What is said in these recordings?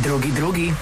Drugi.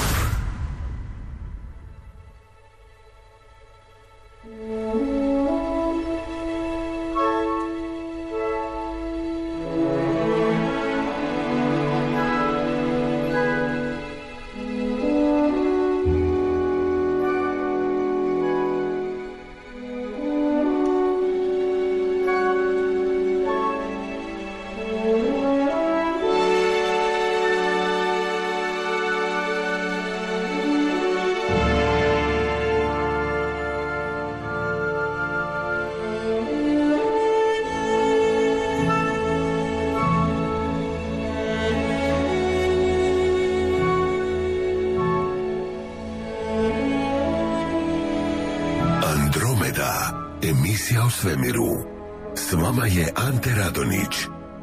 Emisija o svemiru. S vama je Ante Radonić.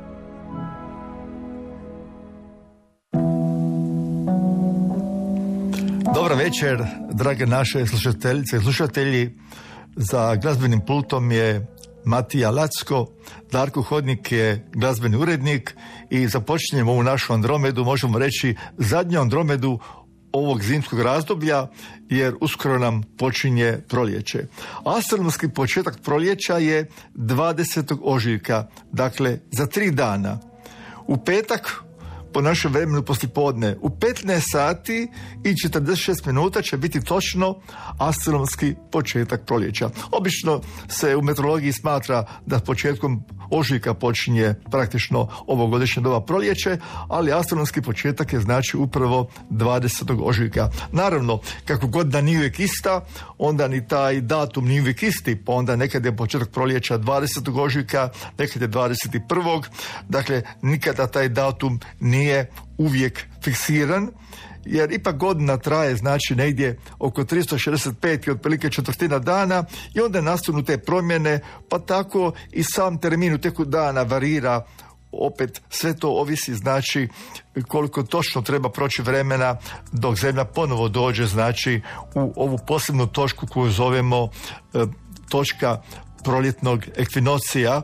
Dobar večer, drage naše slušateljice i slušatelji. Za glazbenim pultom je Matija Lacko, Darko Hodnik je glazbeni urednik i započinjemo ovu našu Andromedu, možemo reći zadnju Andromedu ovog zimskog razdoblja, jer uskoro nam počinje proljeće. Astronomski početak proljeća je 20. ožujka, dakle za 3 dana. U petak, po našem vremenu poslijepodne, u 15 sati i 46 minuta će biti točno astronomski početak proljeća. Obično se u meteorologiji smatra da početkom ožujka počinje praktično ovogodišnje doba proljeće, ali astronomski početak je znači upravo 20. ožujka. Naravno, kako godina nije uvijek ista, onda ni taj datum nije uvijek isti, pa onda nekad je početak proljeća 20. ožujka, nekad je 21. Dakle, nikada taj datum nije uvijek fiksiran, jer ipak godina traje znači negdje oko 365 i otprilike četvrtina dana i onda nastanu te promjene, pa tako i sam termin u teku dana varira. Opet sve to ovisi znači koliko točno treba proći vremena dok Zemlja ponovo dođe znači u ovu posebnu točku koju zovemo točka proljetnog ekvinocija,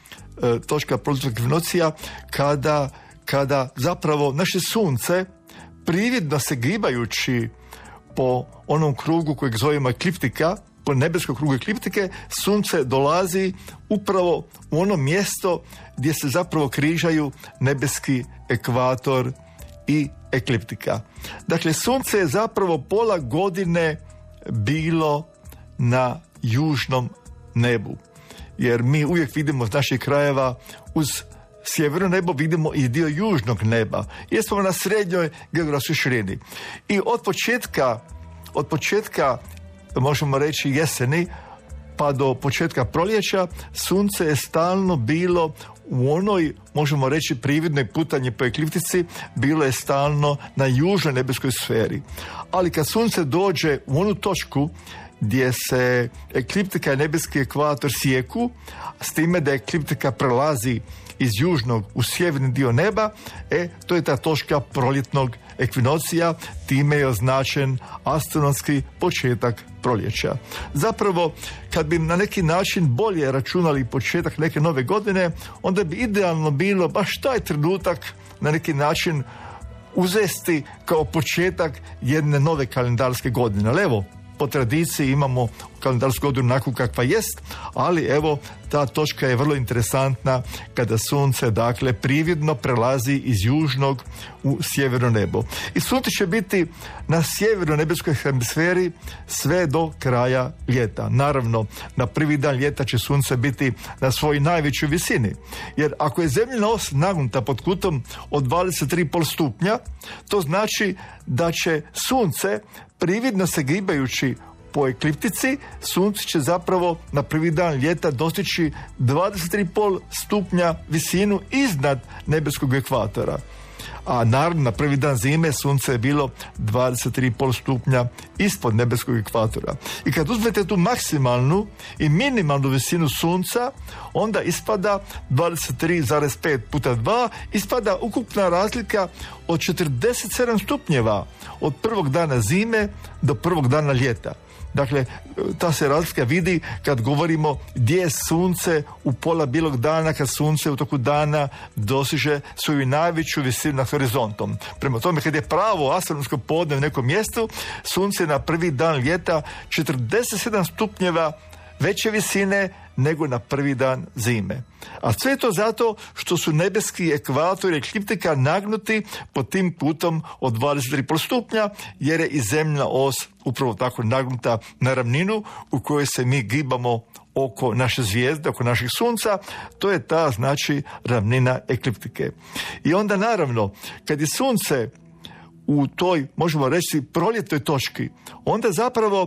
kada zapravo naše sunce prividno se gibajući po onom krugu kojeg zovemo ekliptika, po nebeskog krugu ekliptike, sunce dolazi upravo u ono mjesto gdje se zapravo križaju nebeski ekvator i ekliptika. Dakle, sunce je zapravo pola godine bilo na južnom nebu, jer mi uvijek vidimo iz naših krajeva uz sjeverno nebo vidimo i dio južnog neba, jer smo na srednjoj geografskoj širini. I od početka možemo reći jeseni pa do početka proljeća sunce je stalno bilo u onoj, možemo reći, prividnoj putanji po ekliptici, bilo je stalno na južnoj nebeskoj sferi. Ali kad sunce dođe u onu točku gdje se ekliptika i nebeski ekvator sijeku, s time da ekliptika prelazi iz južnog u sjeverni dio neba, to je ta točka proljetnog ekvinocija, time je označen astronomski početak proljeća. Zapravo, kad bi na neki način bolje računali početak neke nove godine, onda bi idealno bilo baš taj trenutak na neki način uzesti kao početak jedne nove kalendarske godine. Ali evo, po tradiciji imamo kalendarsku godinu onako kakva jest, ali evo, ta točka je vrlo interesantna kada sunce, dakle, prividno prelazi iz južnog u sjeverno nebo. I sunce će biti na sjevernoj nebeskoj hemisferi sve do kraja ljeta. Naravno, na prvi dan ljeta će sunce biti na svojoj najvećoj visini, jer ako je zemljina os nagnuta pod kutom od 23,5 stupnja, to znači da će sunce prividno se gibajući po ekliptici, sunce će zapravo na prvi dan ljeta dostići 23,5 stupnja visinu iznad nebeskog ekvatora. A naravno na prvi dan zime sunce je bilo 23,5 stupnja ispod nebeskog ekvatora. I kad uzmete tu maksimalnu i minimalnu visinu sunca, onda ispada 23,5 puta 2, ispada ukupna razlika od 47 stupnjeva od prvog dana zime do prvog dana ljeta. Dakle, ta se razlika vidi kad govorimo gdje je sunce u pola bijelog dana, kad sunce u toku dana dosiže svoju najveću visinu nad horizontom. Prema tome, kad je pravo astronomsko podne u nekom mjestu, sunce na prvi dan ljeta 47 stupnjeva veće visine nego na prvi dan zime. A sve je to zato što su nebeski ekvatori ekliptika nagnuti pod tim putom od 23,5 stupnja, jer je i zemljna os upravo tako nagnuta na ravninu u kojoj se mi gibamo oko naše zvijezde, oko naših sunca. To je ta, znači, ravnina ekliptike. I onda naravno, kad je sunce u toj, možemo reći, proljetnoj točki, onda zapravo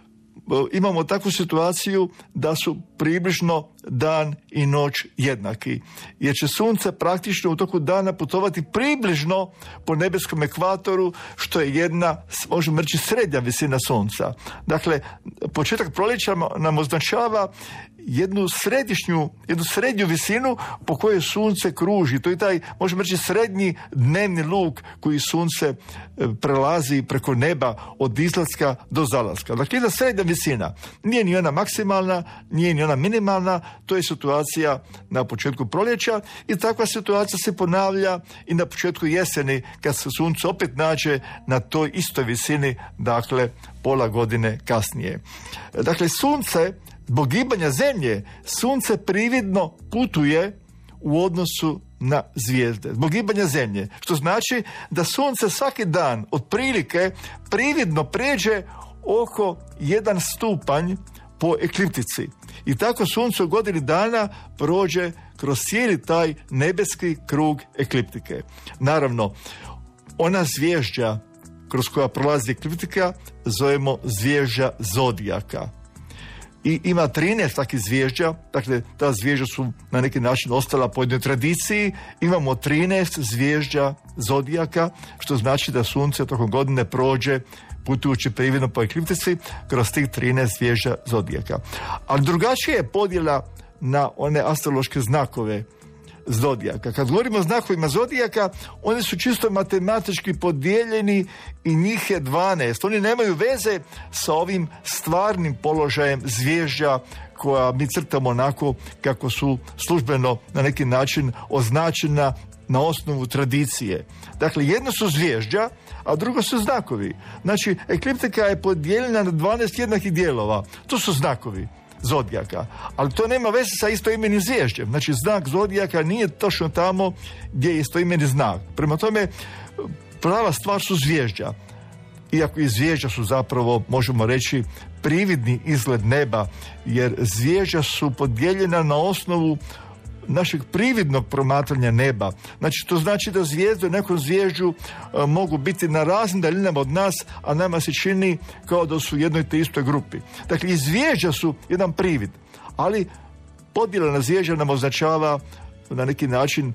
imamo takvu situaciju da su približno dan i noć jednaki. Jer će sunce praktično u toku dana putovati približno po nebeskom ekvatoru, što je jedna, možemo reći, srednja visina sunca. Dakle, početak proljeća nam označava jednu srednju visinu po kojoj sunce kruži. To je taj, možemo reći, srednji dnevni luk koji sunce prelazi preko neba od izlaska do zalaska. Dakle, jedna srednja visina. Nije ni ona maksimalna, nije ni ona minimalna, to je situacija na početku proljeća i takva situacija se ponavlja i na početku jeseni kad se sunce opet nađe na toj istoj visini, dakle, pola godine kasnije. Dakle, sunce, zbog gibanja zemlje, sunce prividno putuje u odnosu na zvijezde, zbog gibanja zemlje, što znači da sunce svaki dan otprilike prividno pređe oko 1 stupanj po ekliptici. I tako sunce u godini dana prođe kroz cijeli taj nebeski krug ekliptike. Naravno, ona zvježđa kroz koja prolazi ekliptika zovemo zvježđa zodijaka. I ima 13 takvih zvježđa, dakle ta zvježđa su na neki način ostala po jednoj tradiciji. Imamo 13 zvježđa zodijaka, što znači da sunce tokom godine prođe putujući prividno po ekliptici kroz tih 13 zvježđa zodijaka. Ali drugačija je podjela na one astrološke znakove zodijaka. Kad govorimo o znakovima zodijaka, oni su čisto matematički podijeljeni i njih je 12. Oni nemaju veze sa ovim stvarnim položajem zvježđa koja mi crtamo onako kako su službeno na neki način označena na osnovu tradicije. Dakle, jedno su zvježđa, a drugo su znakovi. Znači, ekliptika je podijeljena na 12 jednakih dijelova. To su znakovi zodijaka. Ali to nema veze sa istoimenim zvježđem. Znači, znak zodijaka nije točno tamo gdje je istoimeni znak. Prema tome, prava stvar su zvježđa. Iako i zvježđa su zapravo, možemo reći, prividni izgled neba, jer zvježđa su podijeljena na osnovu našeg prividnog promatranja neba. Znači, to znači da zvijezde u nekom zvježđu mogu biti na raznim daljinama od nas, a nama se čini kao da su u jednoj te istoj grupi. Dakle, i zvježđa su jedan privid, ali podjela na zvježđa nam označava na neki način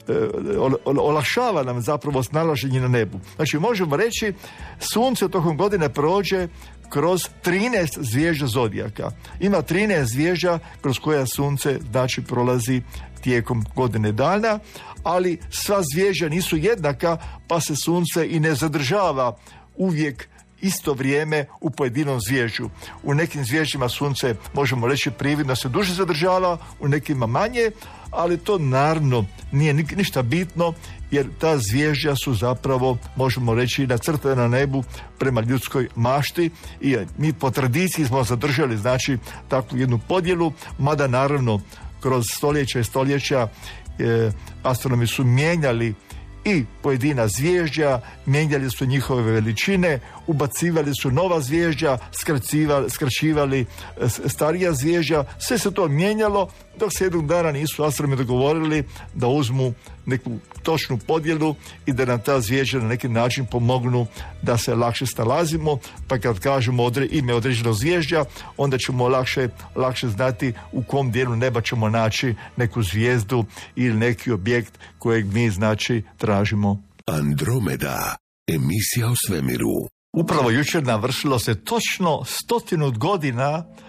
olakšava nam zapravo snalaženje na nebu. Znači, možemo reći, sunce tokom godine prođe kroz 13 zvježđa zodijaka. Ima 13 zvježđa kroz koja sunce, znači, prolazi tijekom godine dana, ali sva zvježđa nisu jednaka, pa se sunce i ne zadržava uvijek isto vrijeme u pojedinom zvježđu. U nekim zvježđima sunce, možemo reći, prividno se duže zadržava, u nekima manje, ali to naravno nije ništa bitno, jer ta zvježđa su zapravo, možemo reći, nacrtana na nebu prema ljudskoj mašti i mi po tradiciji smo zadržali, znači, takvu jednu podjelu, mada naravno kroz stoljeća i stoljeća astronomi su mijenjali i pojedina zvježđa, mijenjali su njihove veličine, ubacivali su nova zvježđa, skraćivali starija zvježđa, sve se to mijenjalo dok se jednog dana nisu astronomi dogovorili da uzmu neku točnu podjelu i da nam ta zvježđa na neki način pomognu da se lakše snalazimo, pa kad kažemo ime određenog zvježđa, onda ćemo lakše znati u kom dijelu neba ćemo naći neku zvijezdu ili neki objekt kojeg mi, znači, tražimo. Andromeda, emisija o svemiru. Upravo jučer navršilo se točno 100 godina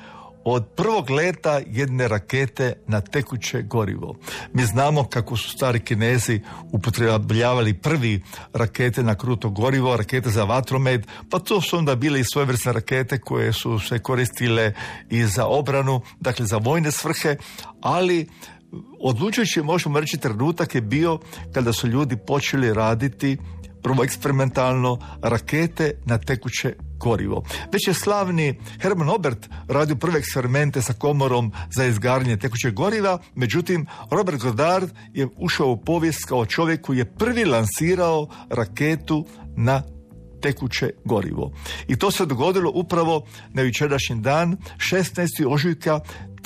od prvog leta jedne rakete na tekuće gorivo. Mi znamo kako su stari Kinezi upotrebljavali prvi rakete na kruto gorivo, rakete za vatromet, pa to su onda bile i svojevrsne rakete koje su se koristile i za obranu, dakle za vojne svrhe, ali odlučujući, možemo reći, trenutak je bio kada su ljudi počeli raditi prvo eksperimentalno rakete na tekuće gorivo. Već je slavni Herman Oberth radio prve eksperimente sa komorom za izgaranje tekućeg goriva, međutim Robert Goddard je ušao u povijest kao čovjek koji je prvi lansirao raketu na tekuće gorivo. I to se dogodilo upravo na jučerašnji dan, 16. ožujka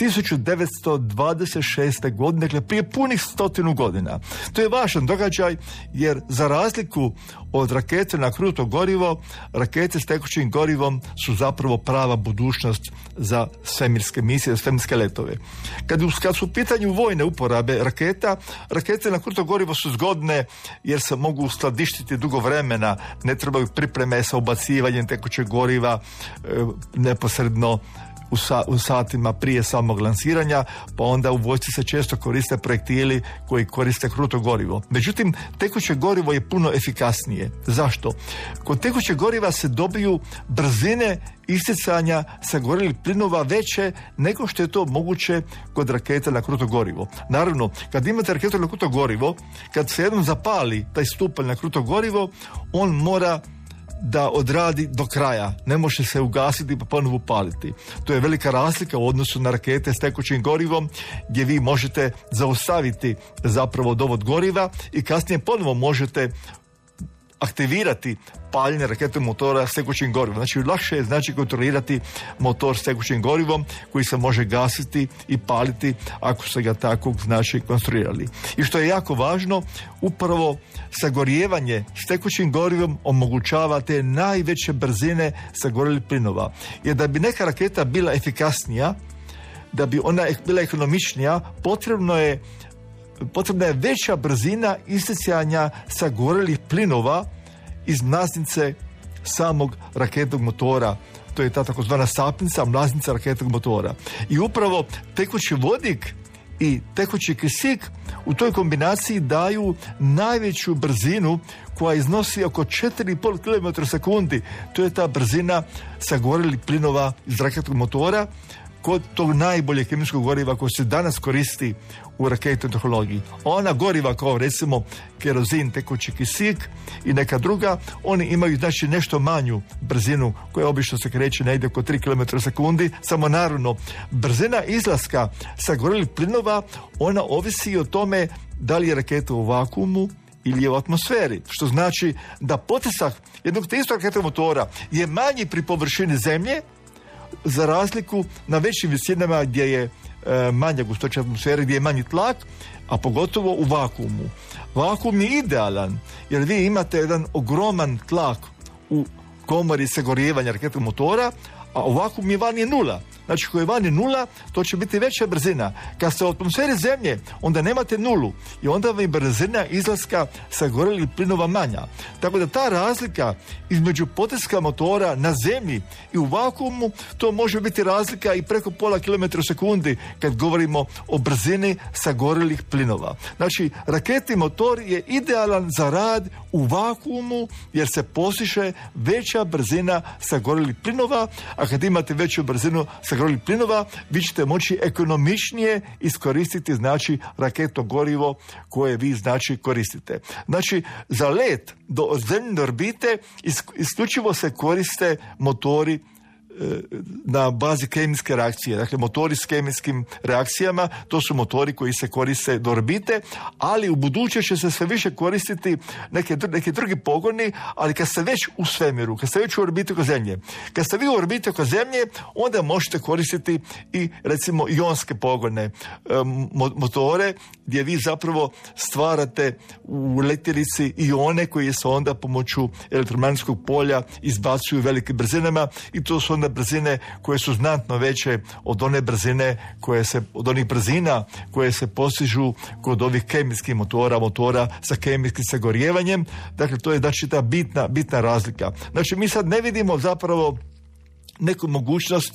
1926. godine, dakle prije punih 100 godina. To je važan događaj jer za razliku od rakete na kruto gorivo, rakete s tekućim gorivom su zapravo prava budućnost za svemirske misije, za svemirske letove. Kad su u pitanju vojne uporabe rakete na kruto gorivo su zgodne jer se mogu skladištiti dugo vremena, ne trebaju pripreme sa ubacivanjem tekućeg goriva neposredno u satima prije samog lansiranja, pa onda u vojsci se često koriste projektili koji koriste kruto gorivo. Međutim, tekuće gorivo je puno efikasnije. Zašto? Kod tekućeg goriva se dobiju brzine isticanja sagorjelih plinova veće nego što je to moguće kod raketa na kruto gorivo. Naravno, kad imate raketu na kruto gorivo, kad se jednom zapali taj stupanj na kruto gorivo, on mora da odradi do kraja. Ne može se ugasiti pa ponovo upaliti. To je velika razlika u odnosu na rakete s tekućim gorivom gdje vi možete zaustaviti zapravo dovod goriva i kasnije ponovo možete aktivirati paljenje raketnog motora s tekućim gorivom. Znači, lakše je kontrolirati motor s tekućim gorivom koji se može gasiti i paliti ako se ga tako konstruirali. I što je jako važno, upravo sagorijevanje s tekućim gorivom omogućava te najveće brzine sagorjelih plinova. Jer da bi neka raketa bila efikasnija, da bi ona bila ekonomičnija, potrebna je veća brzina isticanja sagorjelih plinova iz mlaznice samog raketnog motora. To je ta takozvana sapnica, mlaznica raketnog motora. I upravo tekući vodik i tekući kisik u toj kombinaciji daju najveću brzinu koja iznosi oko 4,5 km sekundi. To je ta brzina sagorjelih plinova iz raketnog motora kod tog najboljeg kemijskog goriva koje se danas koristi u raketnoj tehnologiji. Ona goriva kao recimo kerozin, tekući kisik i neka druga, oni imaju nešto manju brzinu koja obično se kreće negdje oko 3 km sekundi, samo naravno brzina izlaska sagorjelih plinova, ona ovisi o tome da li je raketa u vakuumu ili je u atmosferi, što znači da potisak jednog te istog raketnog motora je manji pri površini zemlje, za razliku na većim visinama gdje je manja gustoća atmosfere, gdje je manji tlak, a pogotovo u vakuumu. Vakuum je idealan jer vi imate jedan ogroman tlak u komori sagorijevanja raketnog motora, a u vakuumu van je nula. Znači, koji je van je nula, to će biti veća brzina. Kad ste u atmosferi zemlje, onda nemate nulu i onda vam je brzina izlaska sagorjelih plinova manja. Tako da ta razlika između potiska motora na zemlji i u vakuumu, to može biti razlika i preko pola kilometra u sekundi kad govorimo o brzini sagorjelih plinova. Znači, raketni motor je idealan za rad u vakuumu jer se postiže veća brzina sagorjelih plinova, a kad imate veću brzinu sagorjelih plinova, vi ćete moći ekonomičnije iskoristiti raketno gorivo koje vi koristite. Znači, za let do zemljine orbite isključivo se koriste motori na bazi kemijske reakcije. Dakle, motori s kemijskim reakcijama, to su motori koji se koriste do orbite, ali u buduće će se sve više koristiti neki drugi pogoni, ali kad ste već u svemiru, kad ste već u orbiti oko Zemlje. Kad ste vi u orbiti oko Zemlje, onda možete koristiti i recimo ionske pogone, motore, gdje vi zapravo stvarate u letjelici ione koji se onda pomoću elektromagnetskog polja izbacuju velikim brzinama i to su onda brzine koje su znatno veće od one brzine od onih brzina koje se postižu kod ovih kemijskih motora sa kemijskim sagorijevanjem. Dakle, to je ta bitna razlika. Znači, mi sad ne vidimo zapravo neku mogućnost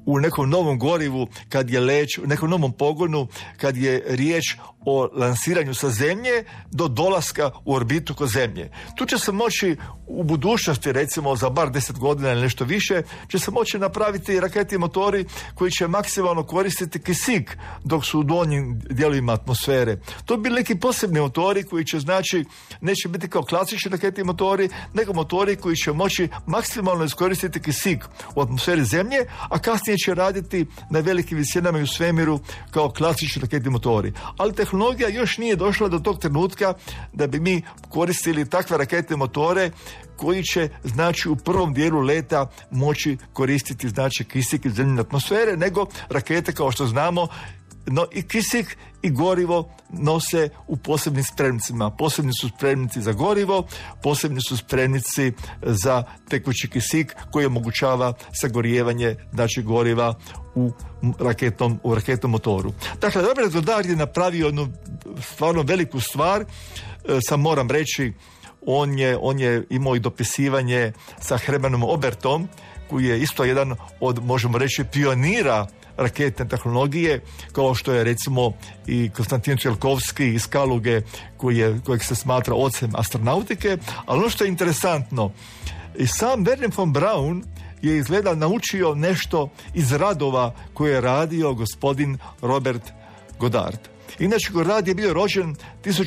u nekom novom gorivu, kad je u nekom novom pogonu, kad je riječ o lansiranju sa Zemlje do dolaska u orbitu kod Zemlje. Tu će se moći u budućnosti, recimo za bar 10 godina ili nešto više, će se moći napraviti raketi motori koji će maksimalno koristiti kisik dok su u donjim dijelovima atmosfere. To bi bili neki posebni motori koji će, znači, neće biti kao klasični raketi motori, nego motori koji će moći maksimalno iskoristiti kisik u atmosferi Zemlje, a kasnije će raditi na velikim visinama i u svemiru kao klasični raketi motori. Ali tehnologija još nije došla do tog trenutka da bi mi koristili takve rakete motore koji će, znači, u prvom dijelu leta moći koristiti, znači, kisik iz Zemljine atmosfere, nego rakete, kao što znamo, no i kisik i gorivo nose u posebnim spremnicima. Posebni su spremnici za gorivo, posebni su spremnici za tekući kisik koji omogućava sagorijevanje, znači, goriva u raketnom motoru. Dakle, Robert Goddard je napravio jednu stvarno veliku stvar. Sam moram reći, on je imao i dopisivanje sa Hermanom Obertom, koji je isto jedan od, možemo reći, pionira raketne tehnologije, kao što je recimo i Konstantin Tsiolkovski iz Kaluge, kojeg se smatra ocem astronautike. Ali ono što je interesantno, i sam Wernher von Braun je izgleda naučio nešto iz radova koje je radio gospodin Robert Goddard. Inače, Goddard je bio rođen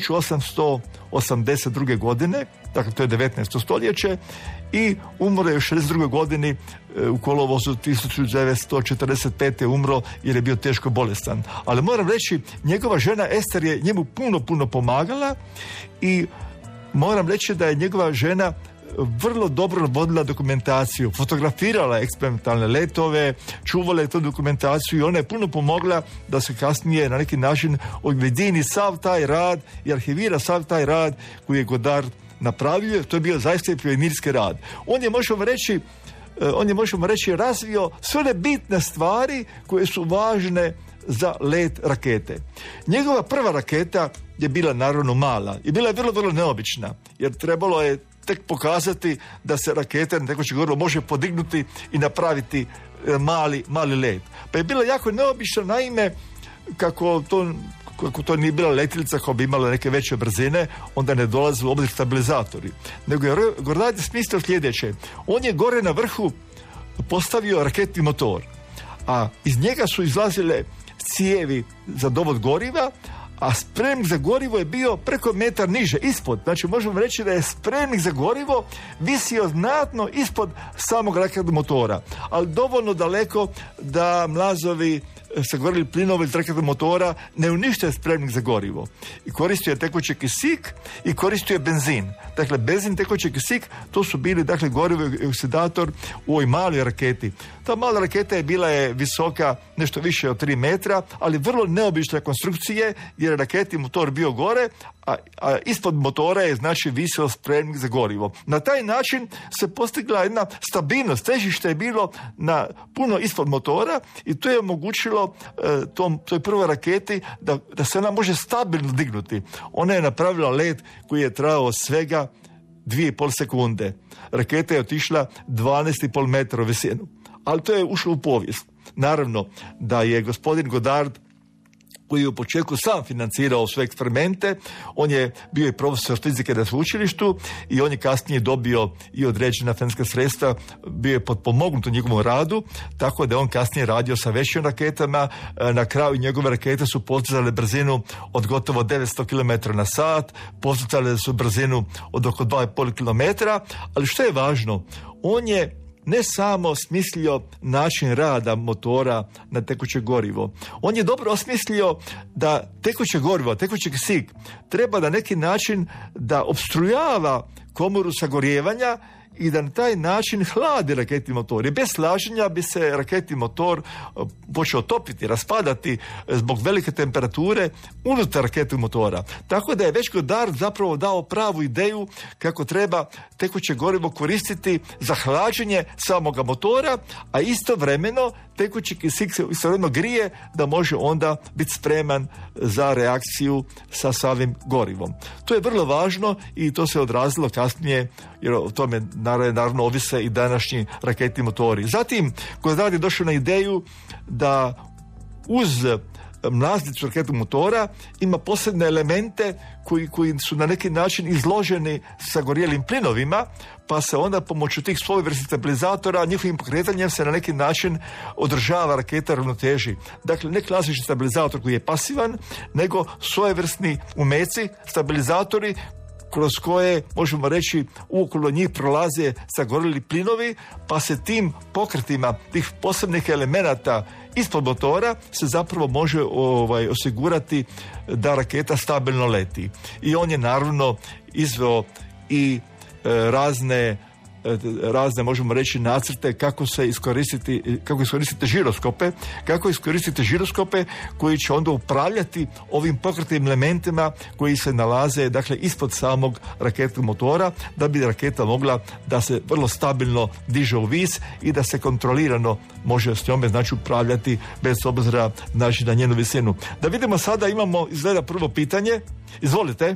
1882. godine, dakle to je 19. stoljeće, i umro je u 62. godini, u kolovozu 1945. umro jer je bio teško bolestan. Ali moram reći, njegova žena Ester je njemu puno pomagala i moram reći da je njegova žena vrlo dobro vodila dokumentaciju, fotografirala eksperimentalne letove, čuvala je tu dokumentaciju i ona je puno pomogla da se kasnije na neki način objedini sav taj rad i arhivira sav taj rad koji je Goddard napravio. To je bio zaista pionirski rad. On je, možemo reći, razvio sve one bitne stvari koje su važne za let rakete. Njegova prva raketa je bila naravno mala i bila je vrlo neobična, jer trebalo je tek pokazati da se rakete na tekuće gorivo može podignuti i napraviti mali let. Pa je bila jako neobična, naime, kako to nije bila letilica koja bi imala neke veće brzine, onda ne dolaze u obzir stabilizatori. Nego je Goddard smislio sljedeće. On je gore na vrhu postavio raketni motor, a iz njega su izlazile cijevi za dovod goriva, a spremnik za gorivo je bio preko metar niže, ispod. Znači, možemo reći da je spremnik za gorivo visio znatno ispod samog raketnog motora, ali dovoljno daleko da mlazovi sagorili plinovi iz raketnog motora ne unište spremnik za gorivo. I koristio je tekući kisik i koristio je benzin. Dakle, benzin, tekući kisik, to su bili, dakle, gorivo i oksidator u ovoj maloj raketi. Ta mala raketa je visoka nešto više od 3 metra, ali vrlo neobične konstrukcije, jer je raketni motor bio gore, a ispod motora je, znači, visio spremnik za gorivo. Na taj način se postigla jedna stabilnost. Težište je bilo na puno ispod motora i to je omogućilo toj prvoj raketi da se ona može stabilno dignuti. Ona je napravila let koji je trajao svega 2,5 sekunde. Raketa je otišla 12,5 metara u visinu. Ali to je ušlo u povijest. Naravno da je gospodin Goddard, koji je u početku sam financirao sve eksperimente, on je bio i profesor fizike na sveučilištu i on je kasnije dobio i određena financijska sredstva, bio je potpomognut u njegovom radu, tako da je on kasnije radio sa većim raketama. Na kraju njegove rakete su postizale brzinu od gotovo 900 km na sat, postizale su brzinu od oko 2,5 km, ali što je važno, on je ne samo smislio način rada motora na tekuće gorivo. On je dobro osmislio da tekuće gorivo, tekući kisik, treba na neki način da opstrujava komoru sagorijevanja i da na taj način hladi raketni motor. I bez slaženja bi se raketni motor počeo topiti, raspadati zbog velike temperature unutar raketnog motora. Tako da je već Goddard zapravo dao pravu ideju kako treba tekuće gorivo koristiti za hlađenje samoga motora, a istovremeno tekući kisik se istovremeno grije da može onda biti spreman za reakciju sa samim gorivom. To je vrlo važno i to se odrazilo kasnije, jer o tome naravno ovise i današnji raketni motori. Zatim, Godard je došao na ideju da uz mlaznicu raketnog motora ima posebne elemente koji su na neki način izloženi sagorjelim plinovima, pa se onda pomoću tih svojevrsnih stabilizatora, njihovim pokretanjem se na neki način održava raketa ravnoteži. Dakle, ne klasični stabilizator koji je pasivan, nego svojevrsni umeci, stabilizatori kroz koje, možemo reći, okolo njih prolaze sagorjeli plinovi, pa se tim pokretima tih posebnih elemenata ispod motora se zapravo može osigurati da raketa stabilno leti. I on je naravno izveo i razne, možemo reći, nacrte kako iskoristiti žiroskope koji će onda upravljati ovim pokretnim elementima koji se nalaze, dakle, ispod samog raketnog motora, da bi raketa mogla da se vrlo stabilno diže u vis i da se kontrolirano može s njome, znači, upravljati bez obzira, znači, na njenu visinu. Da vidimo sada, imamo izgleda prvo pitanje. Izvolite.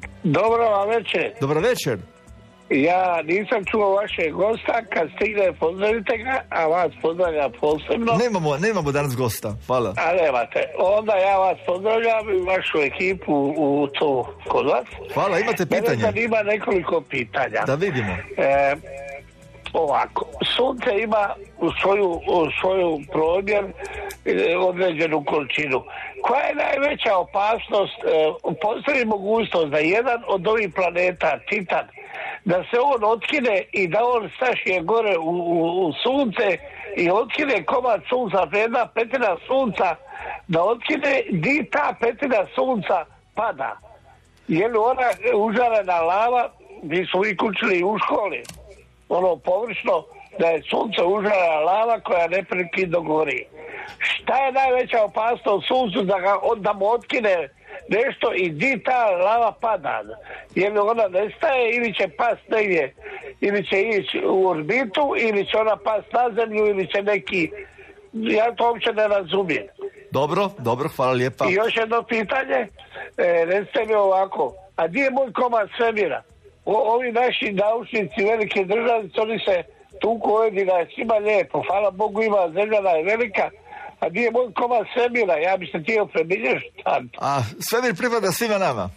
Dobro večer. Ja nisam čuo vašeg gosta, kad stigne pozdravite ga, a vas pozdravljam posebno. Nemamo danas gosta, hvala. A nemate, onda ja vas pozdravljam i vašu ekipu u to kod vas. Hvala, imate pitanje? Mene zanima nekoliko pitanja. Da vidimo. Ovako, sunce ima u svoju promjer određenu količinu. Koja je najveća opasnost, postoji mogućnost da jedan od ovih planeta, Titan, da se on otkine i da on stašije gore u sunce i otkine komad sunca, jedna petina sunca, da otkine di ta petina sunca pada. Je li ona užarena lava, mi smo ih učili u školi, površno, da je sunce užarena lava koja neprekidno gori. Šta je najveća opasnost suncu da mu otkine nešto i di ta lava pada? Je li ona nestaje ili će past negdje, ili će ići u orbitu, ili će ona past na zemlju, ili će neki... Ja to uopće ne razumijem. Dobro, hvala lijepa. I još jedno pitanje, recite mi ovako, a gdje je moj komad svemira? Ovi naši naučnici, velike državice, oni se tuku ovdje da je svima lijepo, hvala Bogu ima, zemljana je velika, a gdje je moj komad svemira? Ja bi se htio prebilježiti. A svemir pripada svima nama.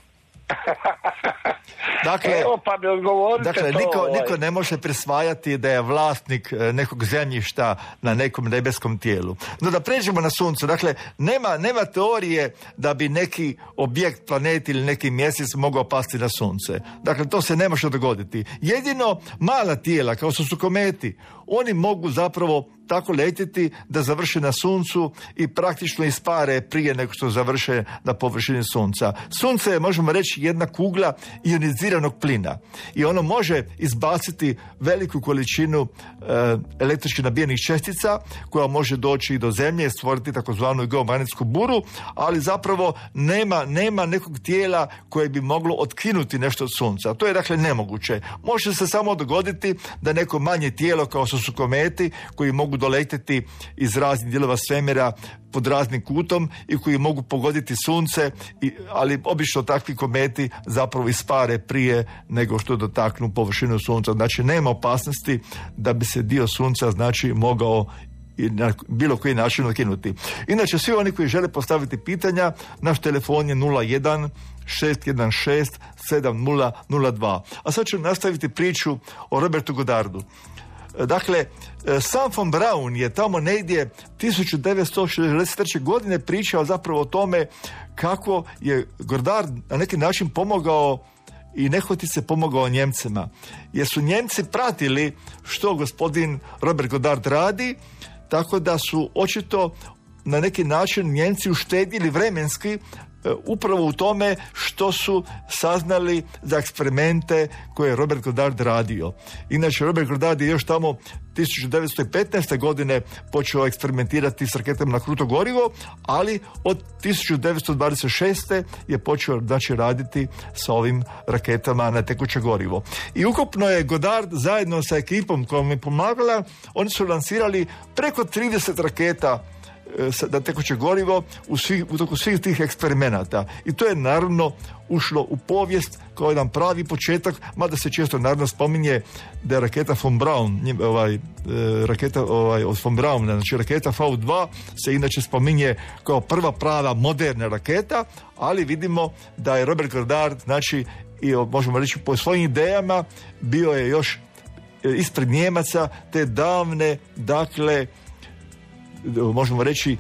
Dakle, evo, pa mi odgovorite. Dakle, niko ne može prisvajati da je vlasnik nekog zemljišta na nekom nebeskom tijelu. No da pređemo na sunce. Dakle, nema teorije da bi neki objekt, planet ili neki mjesec mogao pasti na sunce. Dakle, to se ne može dogoditi. Jedino mala tijela, kao što su kometi, oni mogu zapravo tako letjeti da završe na suncu i praktično ispare prije nego što završe na površini sunca. Sunce je, možemo reći, jedna kugla ioniziranog plina i ono može izbaciti veliku količinu električki nabijenih čestica koja može doći i do zemlje i stvoriti takozvanu geomagnetsku buru, ali zapravo nema nekog tijela koje bi moglo otkinuti nešto od sunca. To je, dakle, nemoguće. Može se samo dogoditi da neko manje tijelo, kao što su kometi, koji mogu doletjeti iz raznih dijelova svemira pod raznim kutom i koji mogu pogoditi sunce, ali obično takvi kometi zapravo ispare prije nego što dotaknu površinu sunca. Znači, nema opasnosti da bi se dio sunca, znači, mogao na bilo koji način otkinuti. Inače, svi oni koji žele postaviti pitanja, naš telefon je 01 616 7002. A sad ću nastaviti priču o Robertu Godardu. Dakle, sam von Braun je tamo negdje 1963. godine pričao zapravo o tome kako je Godard na neki način pomogao i nehotice pomogao Njemcima. Jer su Njemci pratili što gospodin Robert Godard radi, tako da su očito na neki način Njemci uštedili vremenski upravo u tome što su saznali za eksperimente koje je Robert Goddard radio. Inače, Robert Goddard je još tamo 1915. godine počeo eksperimentirati s raketama na kruto gorivo, ali od 1926. je počeo raditi sa ovim raketama na tekuće gorivo. I ukupno je Goddard zajedno sa ekipom koja mu je pomagala, oni su lansirali preko 30 raketa na tekuće gorivo u toku svih tih eksperimenata. I to je naravno ušlo u povijest kao jedan pravi početak, mada se često naravno spominje da je raketa von Braun, raketa od von Brauna, znači raketa V2 se inače spominje kao prva prava moderna raketa, ali vidimo da je Robert Goddard, znači, i možemo reći po svojim idejama, bio je još ispred Njemaca te davne, dakle, možemo reći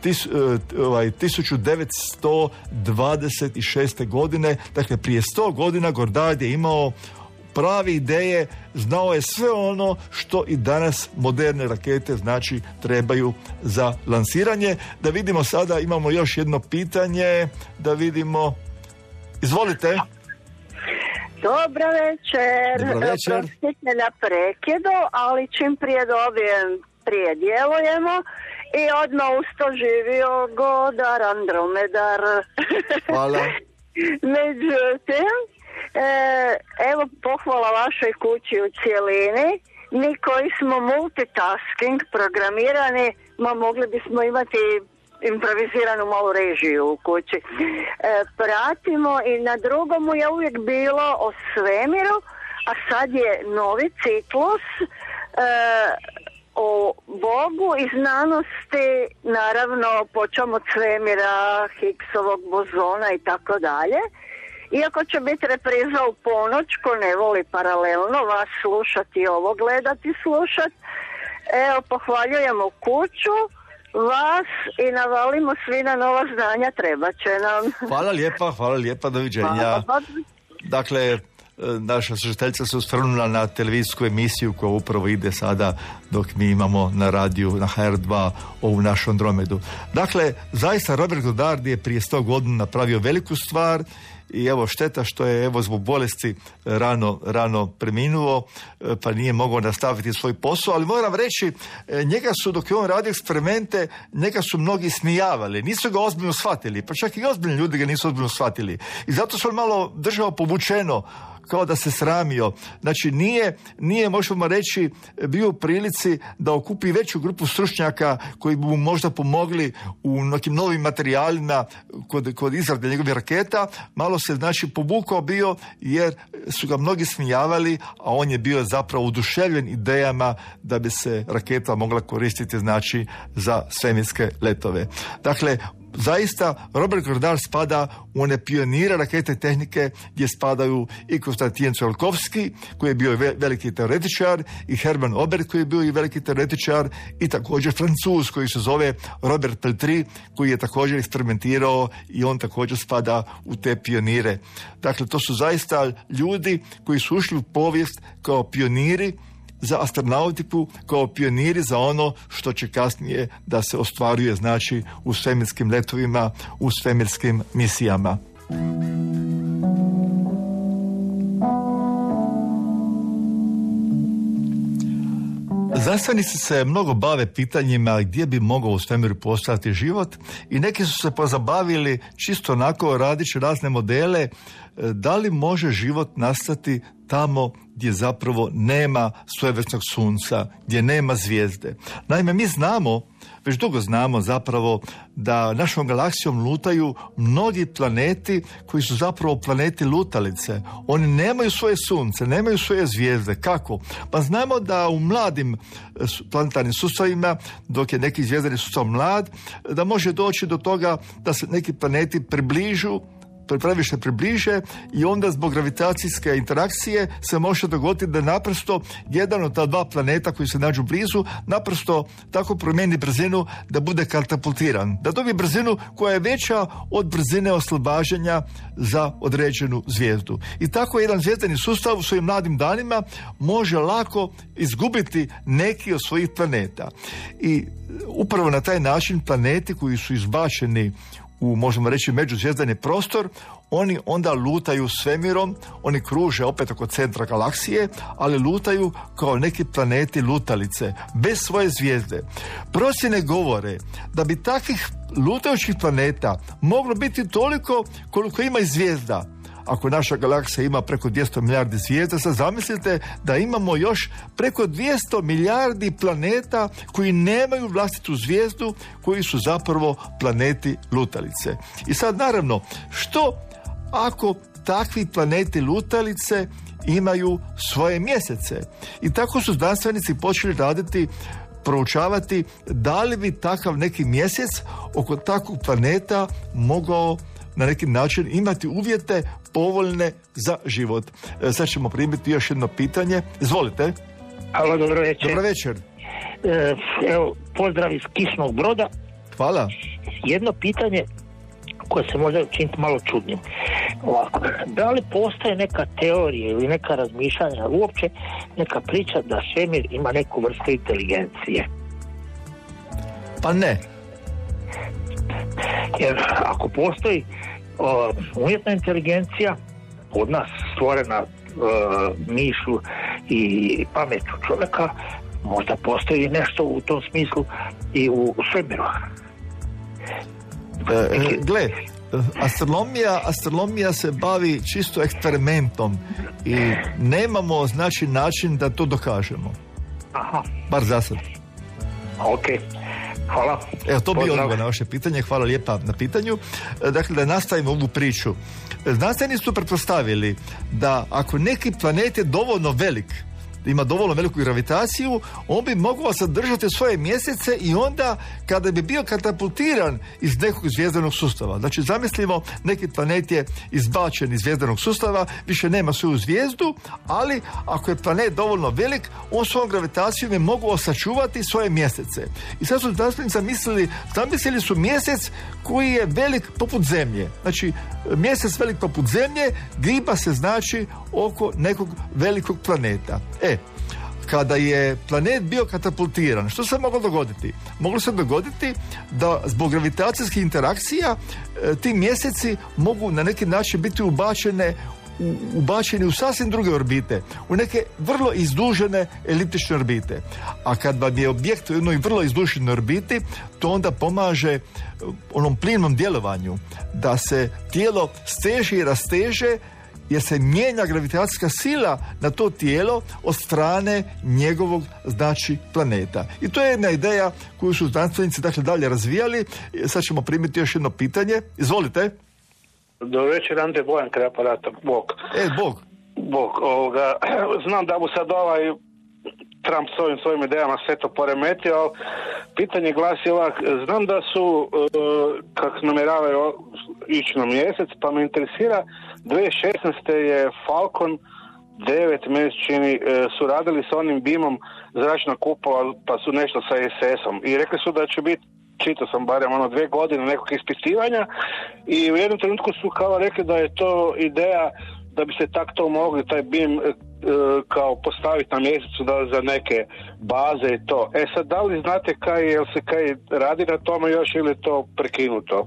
1926. godine, dakle prije 100 godina Goddard je imao prave ideje, znao je sve ono što i danas moderne rakete znači trebaju za lansiranje. Da vidimo sada, imamo još jedno pitanje, da vidimo, izvolite. Dobro večer. Prostite na prekidu, ali čim prije dobijem prije djelujemo i odmah usto živio Godar, Andromedar. Hvala. Međutim, evo pohvala vašoj kući u cijelini. Mi koji smo multitasking programirani, mogli bismo imati improviziranu malu režiju u kući. Pratimo i na drugomu je uvijek bilo o svemiru, a sad je novi ciklus o Bogu i znanosti, naravno počemo od svemira, Higgsovog bozona i tako dalje. Iako će biti repriza u ponoć, ko ne voli paralelno vas slušati i ovo gledati, slušati, evo pohvaljujemo kuću, vas i navalimo svi na nova znanja, treba će nam. Hvala lijepa, doviđenja. Dakle, naša slušateljica se osvrnula na televizijsku emisiju koja upravo ide sada dok mi imamo na radiju, na HR2, ovu našu Andromedu. Dakle, zaista Robert Goddard je prije 100 godina napravio veliku stvar i evo šteta što je evo zbog bolesti rano preminuo, pa nije mogao nastaviti svoj posao, ali moram reći, njega su dok je on radio eksperimente, njega su mnogi smijavali, nisu ga ozbiljno shvatili, pa čak i ozbiljni ljudi ga nisu ozbiljno shvatili. I zato su on malo držao povučeno, kao da se sramio. Znači nije možemo reći bio u prilici da okupi veću grupu stručnjaka koji bi mu možda pomogli u nekim novim materijalima kod izrade njegovih raketa. Malo se znači povukao bio jer su ga mnogi smijavali, a on je bio zapravo oduševljen idejama da bi se raketa mogla koristiti znači za svemirske letove. Dakle, zaista Robert Goddard spada u one pionire rakete tehnike gdje spadaju i Konstantin Tsiolkovski koji je bio veliki teoretičar i Hermann Ober koji je bio i veliki teoretičar i također Francuz koji se zove Robert Peltri koji je također eksperimentirao i on također spada u te pionire. Dakle, to su zaista ljudi koji su ušli u povijest kao pioniri za astronautiku, kao pioniri za ono što će kasnije da se ostvaruje znači u svemirskim letovima, u svemirskim misijama. Znanstvenici se mnogo bave pitanjima gdje bi mogao u svemiru postojati život i neki su se pozabavili čisto onako radeći razne modele da li može život nastati tamo gdje zapravo nema svojevrsnog sunca, gdje nema zvijezde. Naime, mi znamo, već dugo znamo zapravo da našom galaksijom lutaju mnogi planeti koji su zapravo planeti lutalice. Oni nemaju svoje sunce, nemaju svoje zvijezde. Kako? Pa znamo da u mladim planetarnim sustavima, dok je neki zvijezdani sustav mlad, da može doći do toga da se neki planeti previše približe i onda zbog gravitacijske interakcije se može dogoditi da naprosto jedan od ta dva planeta koji se nađu blizu naprosto tako promijeni brzinu da bude katapultiran. Da dobije brzinu koja je veća od brzine oslobađanja za određenu zvijezdu. I tako jedan zvijezdani sustav u svojim mladim danima može lako izgubiti neki od svojih planeta. I upravo na taj način planeti koji su izbačeni u, možemo reći, međuzvjezdani prostor, oni onda lutaju svemirom, oni kruže opet oko centra galaksije, ali lutaju kao neki planeti lutalice, bez svoje zvijezde. Procjene govore da bi takvih lutajućih planeta moglo biti toliko koliko ima i zvijezda. Ako naša galaksija ima preko 200 milijardi zvijezda, sad zamislite da imamo još preko 200 milijardi planeta koji nemaju vlastitu zvijezdu, koji su zapravo planeti lutalice. I sad naravno, što ako takvi planeti lutalice imaju svoje mjesece? I tako su znanstvenici počeli raditi, proučavati da li bi takav neki mjesec oko takvog planeta mogao na neki način imati uvjete povoljne za život. Sad ćemo primiti još jedno pitanje. Izvolite. Halo, dobro večer. Dobro večer. Evo, pozdrav iz Kišnog Broda. Hvala. Jedno pitanje koje se može učiniti malo čudnim. Ovako, da li postoje neka teorija ili neka razmišljanja, uopće neka priča da svemir ima neku vrstu inteligencije? Pa ne. Jer ako postoji umjetna inteligencija od nas stvorena mišlju i pametu čovjeka, možda postoji nešto u tom smislu i u svemiru. Gle, astronomija se bavi čisto eksperimentom i nemamo znači način da to dokažemo. Aha. Bar za sad. Ok. Hvala. Evo, to bi odgovor na vaše pitanje. Hvala lijepa na pitanju. Dakle, da nastavimo ovu priču. Znanstvenici su pretpostavili da ako neki planet je dovoljno velik, ima dovoljno veliku gravitaciju, on bi mogao sadržati svoje mjesece i onda kada bi bio katapultiran iz nekog zvjezdanog sustava. Znači, zamislimo, neki planet je izbačen iz zvjezdanog sustava, više nema svoju zvijezdu, ali ako je planet dovoljno velik, on svojom gravitacijom je mogao sačuvati svoje mjesece. I sad su znanstvenici zamislili su mjesec koji je velik poput Zemlje. Znači, mjesec velik poput Zemlje griba se znači oko nekog velikog planeta. Kada je planet bio katapultiran, što se moglo dogoditi? Moglo se dogoditi da zbog gravitacijskih interakcija ti mjeseci mogu na neki način biti ubačeni u sasvim druge orbite, u neke vrlo izdužene eliptične orbite. A kad vam je objekt u jednoj vrlo izduženoj orbiti, to onda pomaže onom plimnom djelovanju da se tijelo steže i rasteže, jer se mijenja gravitacijska sila na to tijelo od strane njegovog, znači, planeta. I to je jedna ideja koju su znanstvenici dakle dalje razvijali. Sad ćemo primiti još jedno pitanje. Izvolite. Dobro večer, Ante Bojan kraj aparata. Bog. Bog. Znam da mu sad Trump s ovim svojim idejama sve to poremetio, ali pitanje glasi ovak. Znam da su, kako namjeravaju ići na mjesec, pa me interesira, 2016. je Falcon 9, meni čini, su radili sa onim bimom zračnog kupola, pa su nešto sa SS-om. I rekli su da će biti, čitao sam barem 2 godine nekog ispitivanja, i u jednom trenutku su kao rekli da je to ideja da bi se tako to mogli, taj bim kao postaviti na mjesecu za neke baze i to. Sad, da li znate jel se radi na tome još ili je to prekinuto?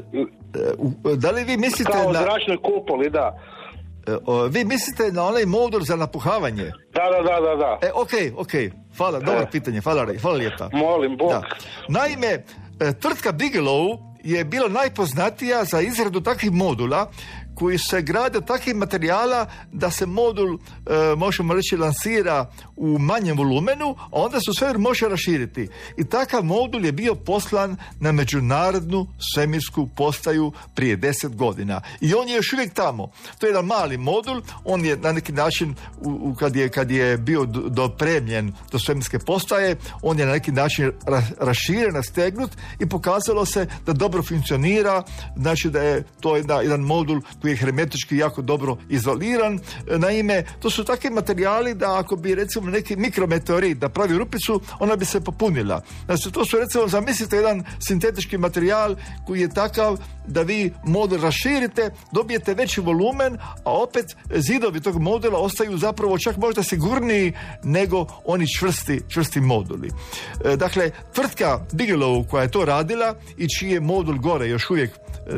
Da li vi mislite kao na zračnoj kupoli, da. Vi mislite na onaj modul za napuhavanje? Da. Ok. Hvala, dobro pitanje. Hvala lijepa. Molim, Bog. Da. Naime, tvrtka Bigelow je bila najpoznatija za izradu takvih modula koji se grade od takvih materijala da se modul, možemo reći, lansira u manjem volumenu, a onda se svemir može raširiti. I takav modul je bio poslan na međunarodnu svemirsku postaju prije 10 godina. I on je još uvijek tamo. To je jedan mali modul, on je na neki način, kad je bio dopremljen do svemirske postaje, on je na neki način raširen, rastegnut i pokazalo se da dobro funkcionira, znači da je to jedan modul koji koji je hermetički jako dobro izoliran. Naime, to su takvi materijali da ako bi recimo neki mikrometeorit da pravi rupicu, ona bi se popunila. Znači, to su recimo, zamislite jedan sintetički materijal koji je takav da vi model raširite, dobijete veći volumen, a opet zidovi tog modula ostaju zapravo čak možda sigurniji nego oni čvrsti moduli. Dakle, tvrtka Bigelow koja je to radila i čiji je modul gore još uvijek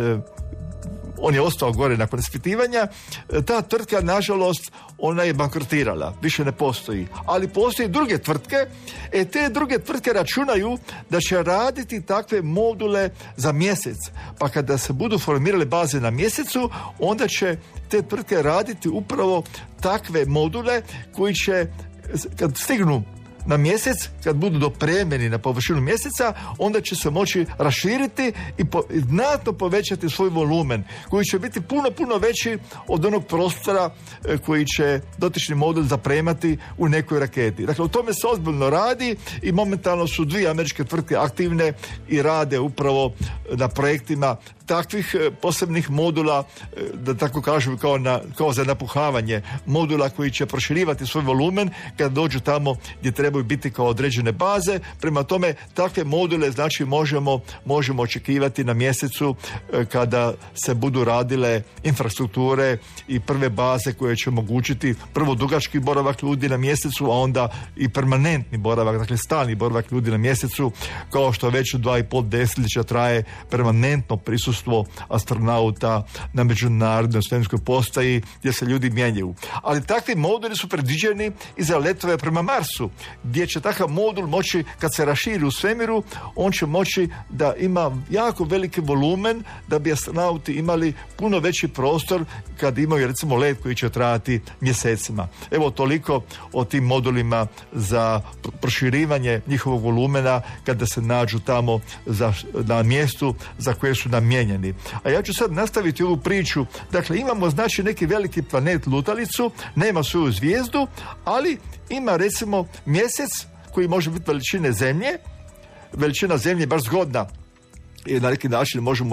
on je ostao gore nakon ispitivanja, ta tvrtka, nažalost, ona je bankrotirala, više ne postoji. Ali postoje druge tvrtke, te druge tvrtke računaju da će raditi takve module za mjesec. Pa kada se budu formirale baze na mjesecu, onda će te tvrtke raditi upravo takve module koji će, kad stignu na mjesec, kad budu dopremljeni na površinu mjeseca, onda će se moći raširiti i znatno povećati svoj volumen, koji će biti puno veći od onog prostora koji će dotični modul zapremati u nekoj raketi. Dakle, o tome se ozbiljno radi i momentalno su 2 američke tvrtke aktivne i rade upravo na projektima takvih posebnih modula, da tako kažem, kao za napuhavanje modula koji će proširivati svoj volumen kada dođu tamo gdje trebaju biti kao određene baze. Prema tome, takve module znači možemo očekivati na mjesecu kada se budu radile infrastrukture i prve baze koje će omogućiti prvo dugački boravak ljudi na mjesecu, a onda i permanentni boravak, dakle stalni boravak ljudi na mjesecu, kao što već 2,5 desetljeća traje permanentno prisustvo astronauta na međunarodnoj svemirskoj postaji gdje se ljudi mijenjaju. Ali takvi moduli su predviđeni i za letove prema Marsu, gdje će takav modul moći, kad se raširi u svemiru, on će moći da ima jako veliki volumen da bi astronauti imali puno veći prostor kad imaju recimo let koji će trajati mjesecima. Evo toliko o tim modulima za proširivanje njihovog volumena kada se nađu tamo na mjestu za koje su namijenjeni. A ja ću sad nastaviti ovu priču. Dakle, imamo znači neki veliki planet lutalicu, nema svoju zvijezdu, ali ima recimo mjesec koji može biti veličine Zemlje. Veličina Zemlje je baš zgodna i na neki način možemo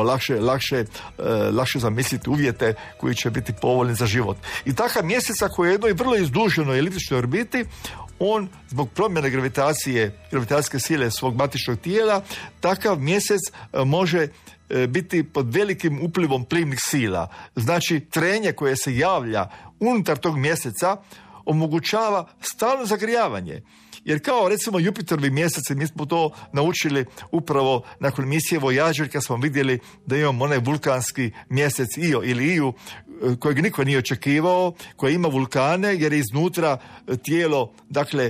lakše zamisliti uvjete koji će biti povoljni za život. I takav mjesec koji je jednoj vrlo izduženoj eliptičnoj orbiti, on zbog promjene gravitacijske sile svog matičnog tijela, takav mjesec može biti pod velikim uplivom plimnih sila. Znači, trenje koje se javlja unutar tog mjeseca omogućava stalno zagrijavanje. Jer kao recimo Jupiterovi mjeseci, mi smo to naučili upravo nakon misije Voyager, kad smo vidjeli da imamo onaj vulkanski mjesec Io ili Iju, kojeg niko nije očekivao, koji ima vulkane jer je iznutra tijelo, dakle,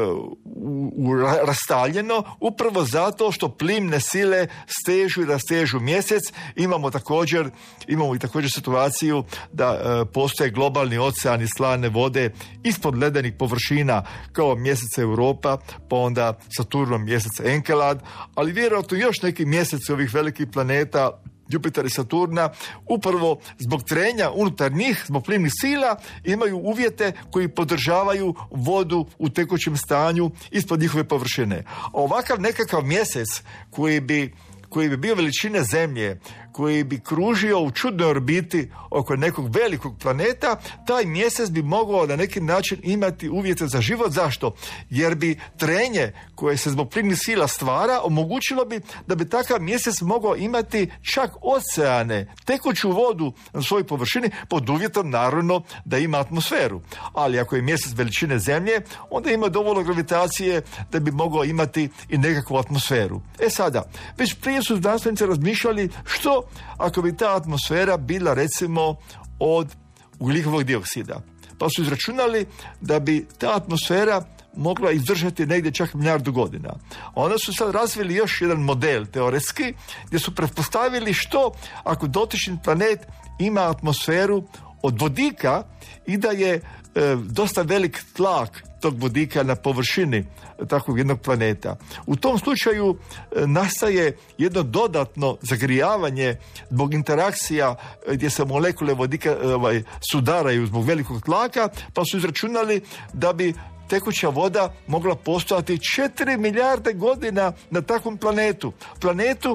rastaljeno, upravo zato što plimne sile stežu i rastežu mjesec. Imamo i također situaciju da postoje globalni oceani slane vode ispod ledenih površina kao mjesec Europa, pa onda Saturnom mjesec Enkelad, ali vjerojatno još neki mjeseci ovih velikih planeta Jupiter i Saturna, upravo zbog trenja unutar njih, zbog plimnih sila, imaju uvjete koji podržavaju vodu u tekućem stanju ispod njihove površine. A ovakav nekakav mjesec koji bi bio veličine Zemlje, koji bi kružio u čudnoj orbiti oko nekog velikog planeta, taj mjesec bi mogao na neki način imati uvjete za život. Zašto? Jer bi trenje koje se zbog plimnih sila stvara omogućilo bi da bi takav mjesec mogao imati čak oceane, tekuću vodu na svojoj površini, pod uvjetom naravno da ima atmosferu. Ali ako je mjesec veličine Zemlje, onda ima dovoljno gravitacije da bi mogao imati i nekakvu atmosferu. Sada, već prije su znanstvenici razmišljali što ako bi ta atmosfera bila recimo od ugljikovog dioksida. Pa su izračunali da bi ta atmosfera mogla izdržati negdje čak 1 milijardu godina. A onda su sad razvili još jedan model teoretski gdje su pretpostavili što ako dotični planet ima atmosferu od vodika i da je dosta velik tlak tog vodika na površini takvog jednog planeta. U tom slučaju nastaje jedno dodatno zagrijavanje zbog interakcija gdje se molekule vodika sudaraju zbog velikog tlaka, pa su izračunali da bi tekuća voda mogla postojati 4 milijarde godina na takvom planetu. Planetu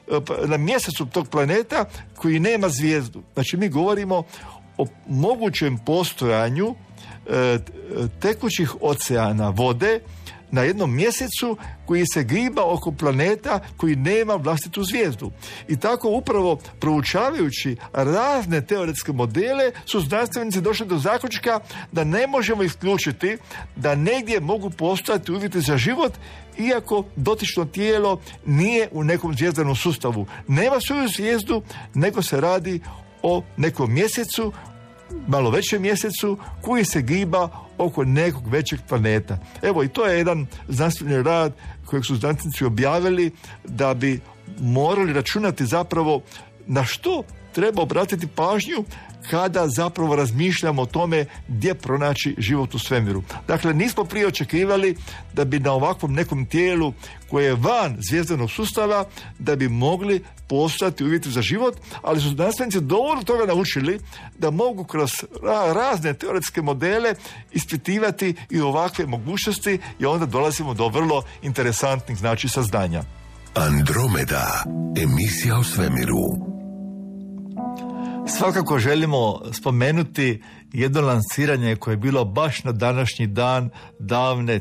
na mjesecu tog planeta koji nema zvijezdu. Znači mi govorimo o mogućem postojanju tekućih oceana vode na jednom mjesecu koji se giba oko planeta koji nema vlastitu zvijezdu. I tako upravo proučavajući razne teoretske modele su znanstvenici došli do zaključka da ne možemo isključiti da negdje mogu postojati uvjeti za život iako dotično tijelo nije u nekom zvjezdanom sustavu. Nema svoju zvijezdu, nego se radi o nekom mjesecu, malo većem mjesecu, koji se giba oko nekog većeg planeta. Evo, i to je jedan znanstveni rad kojeg su znanstvenici objavili da bi morali računati zapravo na što treba obratiti pažnju kada zapravo razmišljamo o tome gdje pronaći život u svemiru. Dakle, nismo prije očekivali da bi na ovakvom nekom tijelu koje je van zvjezdanog sustava, da bi mogli postojati uvjeti za život, ali su znanstvenici dovoljno toga naučili da mogu kroz razne teoretske modele ispitivati i ovakve mogućnosti i onda dolazimo do vrlo interesantnih saznanja. Andromeda, emisija o svemiru. Svakako želimo spomenuti jedno lansiranje koje je bilo baš na današnji dan davne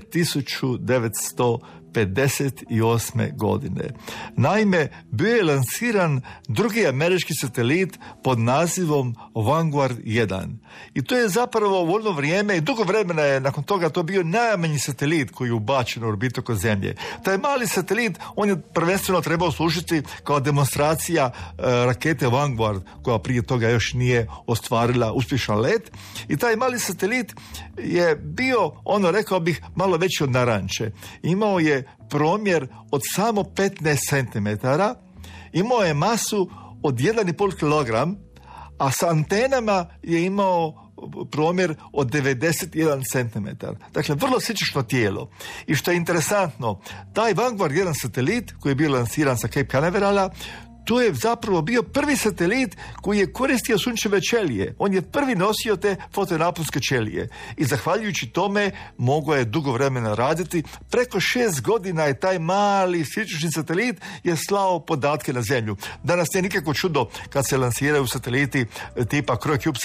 1958. godine. Naime, bio je lansiran drugi američki satelit pod nazivom Vanguard 1. I to je zapravo u ono vrijeme i dugo vremena je nakon toga to bio najmanji satelit koji je ubačen u orbitu oko Zemlje. Taj mali satelit, on je prvenstveno trebao služiti kao demonstracija rakete Vanguard, koja prije toga još nije ostvarila uspješan let. I taj mali satelit je bio, rekao bih, malo veći od naranče. Imao je promjer od samo 15 cm, imao je masu od 1,5 kg, a sa antenama je imao promjer od 91 cm. Dakle, vrlo slično tijelo. I što je interesantno, taj Vanguard 1 satelit koji je bio lansiran sa Cape Canaverala, to je zapravo bio prvi satelit koji je koristio sunčeve ćelije. On je prvi nosio te fotonaponske ćelije. I zahvaljujući tome mogao je dugo vremena raditi. Preko 6 godina je taj mali slični satelit je slao podatke na Zemlju. Danas nije nikako čudo kad se lansiraju sateliti tipa CubeSat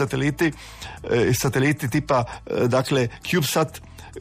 sateliti tipa CubeSat,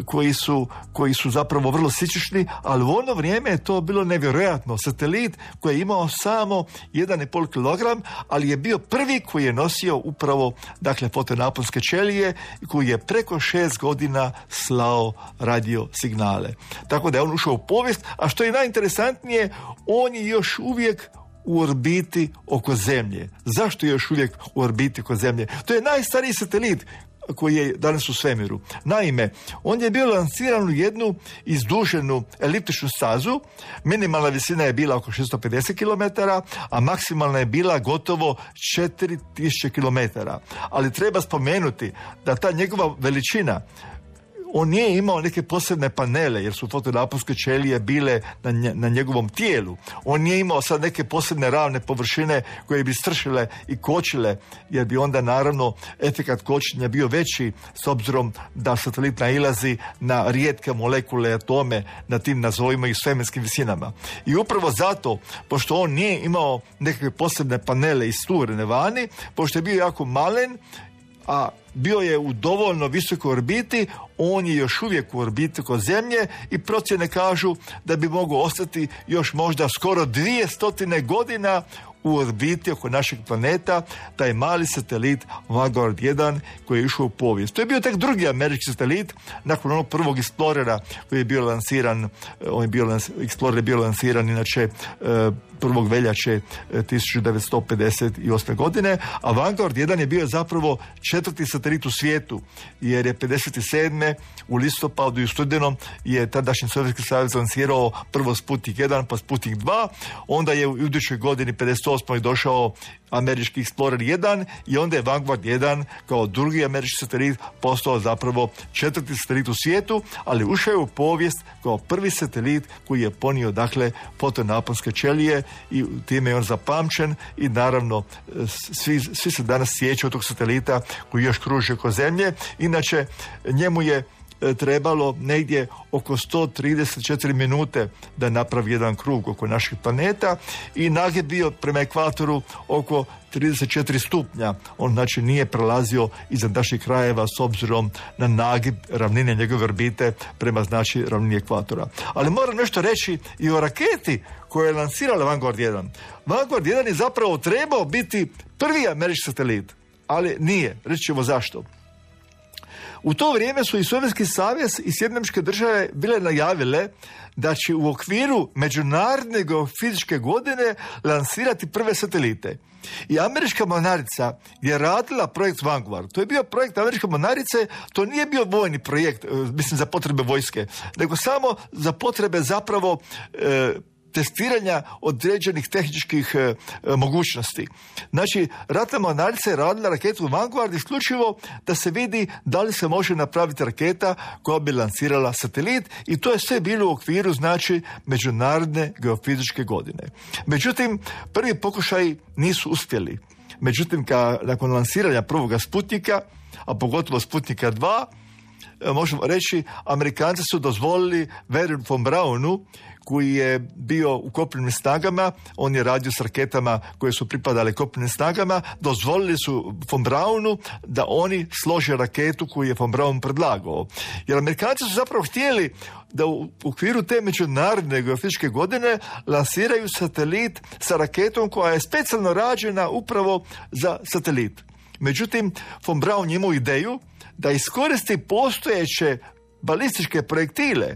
koji su zapravo vrlo slični, ali u ono vrijeme je to bilo nevjerojatno. Satelit koji je imao samo 1,5 kg, ali je bio prvi koji je nosio upravo fotonaponske ćelije i koji je preko 6 godina slao radio signale. Tako da je on ušao u povijest, a što je najinteresantnije, on je još uvijek u orbiti oko Zemlje. Zašto je još uvijek u orbiti oko Zemlje? To je najstariji satelit koji je danas u svemiru. Naime, on je bio lansiran u jednu izduženu eliptičnu stazu. Minimalna visina je bila oko 650 km, a maksimalna je bila gotovo 4000 km. Ali treba spomenuti da ta njegova veličina, on nije imao neke posebne panele, jer su fotonaponske ćelije bile na njegovom tijelu. On nije imao sad neke posebne ravne površine koje bi stršile i kočile, jer bi onda naravno efekat kočenja bio veći, s obzirom da satelit nailazi na rijetke molekule, atome na tim, nazovimo ih, svemirskim visinama. I upravo zato, pošto on nije imao neke posebne panele isturene vani, pošto je bio jako malen, a bio je u dovoljno visokoj orbiti, on je još uvijek u orbiti oko Zemlje i procjene kažu da bi mogao ostati još možda skoro 200 godina u orbiti oko našeg planeta, taj mali satelit Vanguard 1 koji je išao u povijest. To je bio tek drugi američki satelit nakon onog prvog Explorera koji je bio lansiran. Explorer je bio lansiran inače 1. veljače 1958. godine, a Vanguard 1 je bio zapravo 4. satelit u svijetu, jer je 57. u listopadu i u studenom je tadašnji Sovjetski savez lansirao prvo Sputnik 1 pa Sputnik 2, onda je u idućoj godini 58. došao američki Explorer 1 i onda je Vanguard 1 kao drugi američki satelit postao zapravo 4. satelit u svijetu, ali ušao je u povijest kao prvi satelit koji je ponio fotonaponske ćelije i time je on zapamćen i naravno svi se danas sjećaju tog satelita koji još kruži oko Zemlje. Inače, njemu je trebalo negdje oko 134 minute da napravi jedan krug oko naših planeta i nagib bio prema ekvatoru oko 34 stupnja. On znači nije prelazio iznad naših krajeva s obzirom na nagib ravnine njegove orbite prema znači ravnini ekvatora. Ali moram nešto reći i o raketi koju je lansirala Vanguard 1. Vanguard 1 je zapravo trebao biti prvi američki satelit, ali nije. Reći ćemo zašto. U to vrijeme su i Sovjetski savez i Sjedinjene Američke Države bile najavile da će u okviru Međunarodne geofizičke godine lansirati prve satelite. I američka mornarica je radila projekt Vanguard. To je bio projekt američke mornarice, to nije bio vojni projekt, mislim za potrebe vojske, nego samo za potrebe zapravo testiranja određenih tehničkih mogućnosti. Znači, ratna mornarica je radila raketu Vanguard isključivo da se vidi da li se može napraviti raketa koja bi lansirala satelit i to je sve bilo u okviru, znači, Međunarodne geofizičke godine. Međutim, prvi pokušaji nisu uspjeli. Međutim, nakon lansiranja prvoga Sputnika, a pogotovo Sputnika 2, možemo reći, Amerikanci su dozvolili Wernher von Braunu, koji je bio u kopnenim snagama, on je radio s raketama koje su pripadale kopnenim snagama, dozvolili su von Braunu da oni slože raketu koju je von Braun predlagao. Jer Amerikanci su zapravo htjeli da u okviru te Međunarodne geofizičke godine lansiraju satelit sa raketom koja je specijalno rađena upravo za satelit. Međutim, von Braun je imao ideju da iskoristi postojeće balističke projektile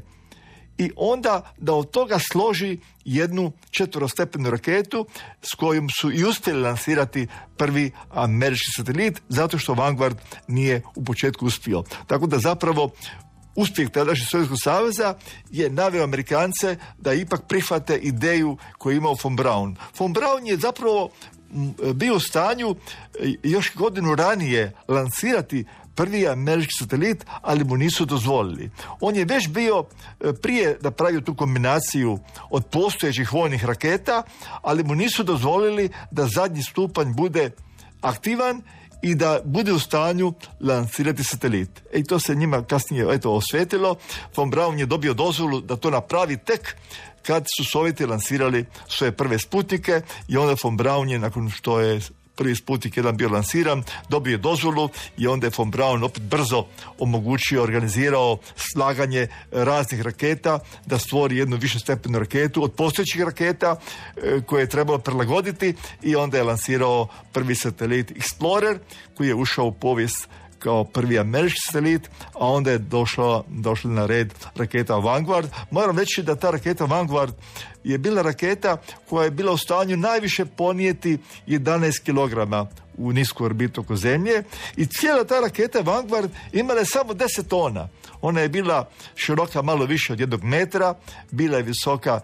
i onda da od toga složi jednu 4-stepenu raketu s kojom su i uspjeli lansirati prvi američki satelit, zato što Vanguard nije u početku uspio. Tako da zapravo uspjeh tadašnjeg Sovjetskog saveza je naveo Amerikance da ipak prihvate ideju koju je imao von Braun. Von Braun je zapravo bio u stanju još godinu ranije lansirati prvi američki satelit, ali mu nisu dozvolili. On je već bio prije napravio tu kombinaciju od postojećih vojnih raketa, ali mu nisu dozvolili da zadnji stupanj bude aktivan i da bude u stanju lansirati satelit. I to se njima kasnije osvetilo. Von Braun je dobio dozvolu da to napravi tek kad su Sovjeti lansirali svoje prve Sputnike i onda von Braun je, nakon što je prvi Sputnik jedan bio lansiran, dobio je dozvolu i onda je von Braun opet brzo omogućio, organizirao slaganje raznih raketa da stvori jednu višestepenu raketu od postojećih raketa koje je trebalo prilagoditi i onda je lansirao prvi satelit Explorer koji je ušao u povijest kao prvi američki satelit, a onda je došla na red raketa Vanguard. Moram reći da ta raketa Vanguard je bila raketa koja je bila u stanju najviše ponijeti 11 kg u nisku orbitu oko Zemlje i cijela ta raketa Vanguard imala je samo 10 tona. Ona je bila široka malo više od 1 metra, bila je visoka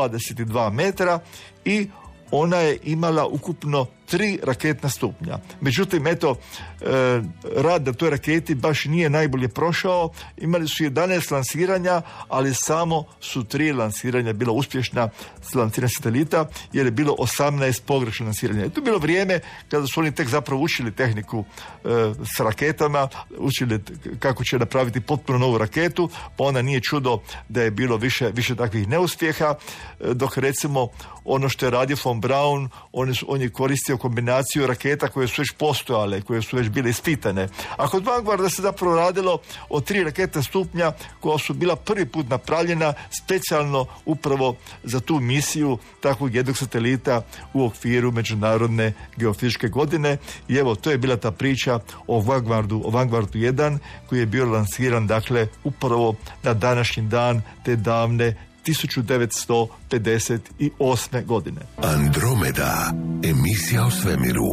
22 metra i ona je imala ukupno 3 raketna stupnja. Međutim, rad na toj raketi baš nije najbolje prošao. Imali su 11 lansiranja, ali samo su 3 lansiranja bila uspješna s lansiranjem satelita, jer je bilo 18 pogrešnih lansiranja. I to je bilo vrijeme kada su oni tek zapravo učili tehniku s raketama, učili kako će napraviti potpuno novu raketu, pa onda nije čudo da je bilo više takvih neuspjeha, dok recimo ono što je radio von Braun, on je koristio kombinaciju raketa koje su već postojale, koje su već bile ispitane. A kod Vanguarda se zapravo radilo o 3 raketna stupnja koja su bila prvi put napravljena specijalno upravo za tu misiju takvog jednog satelita u okviru Međunarodne geofizičke godine. I evo, to je bila ta priča o Vanguardu 1 koji je bio lansiran, dakle, upravo na današnji dan te davne 1958. godine. Andromeda, emisija o svemiru.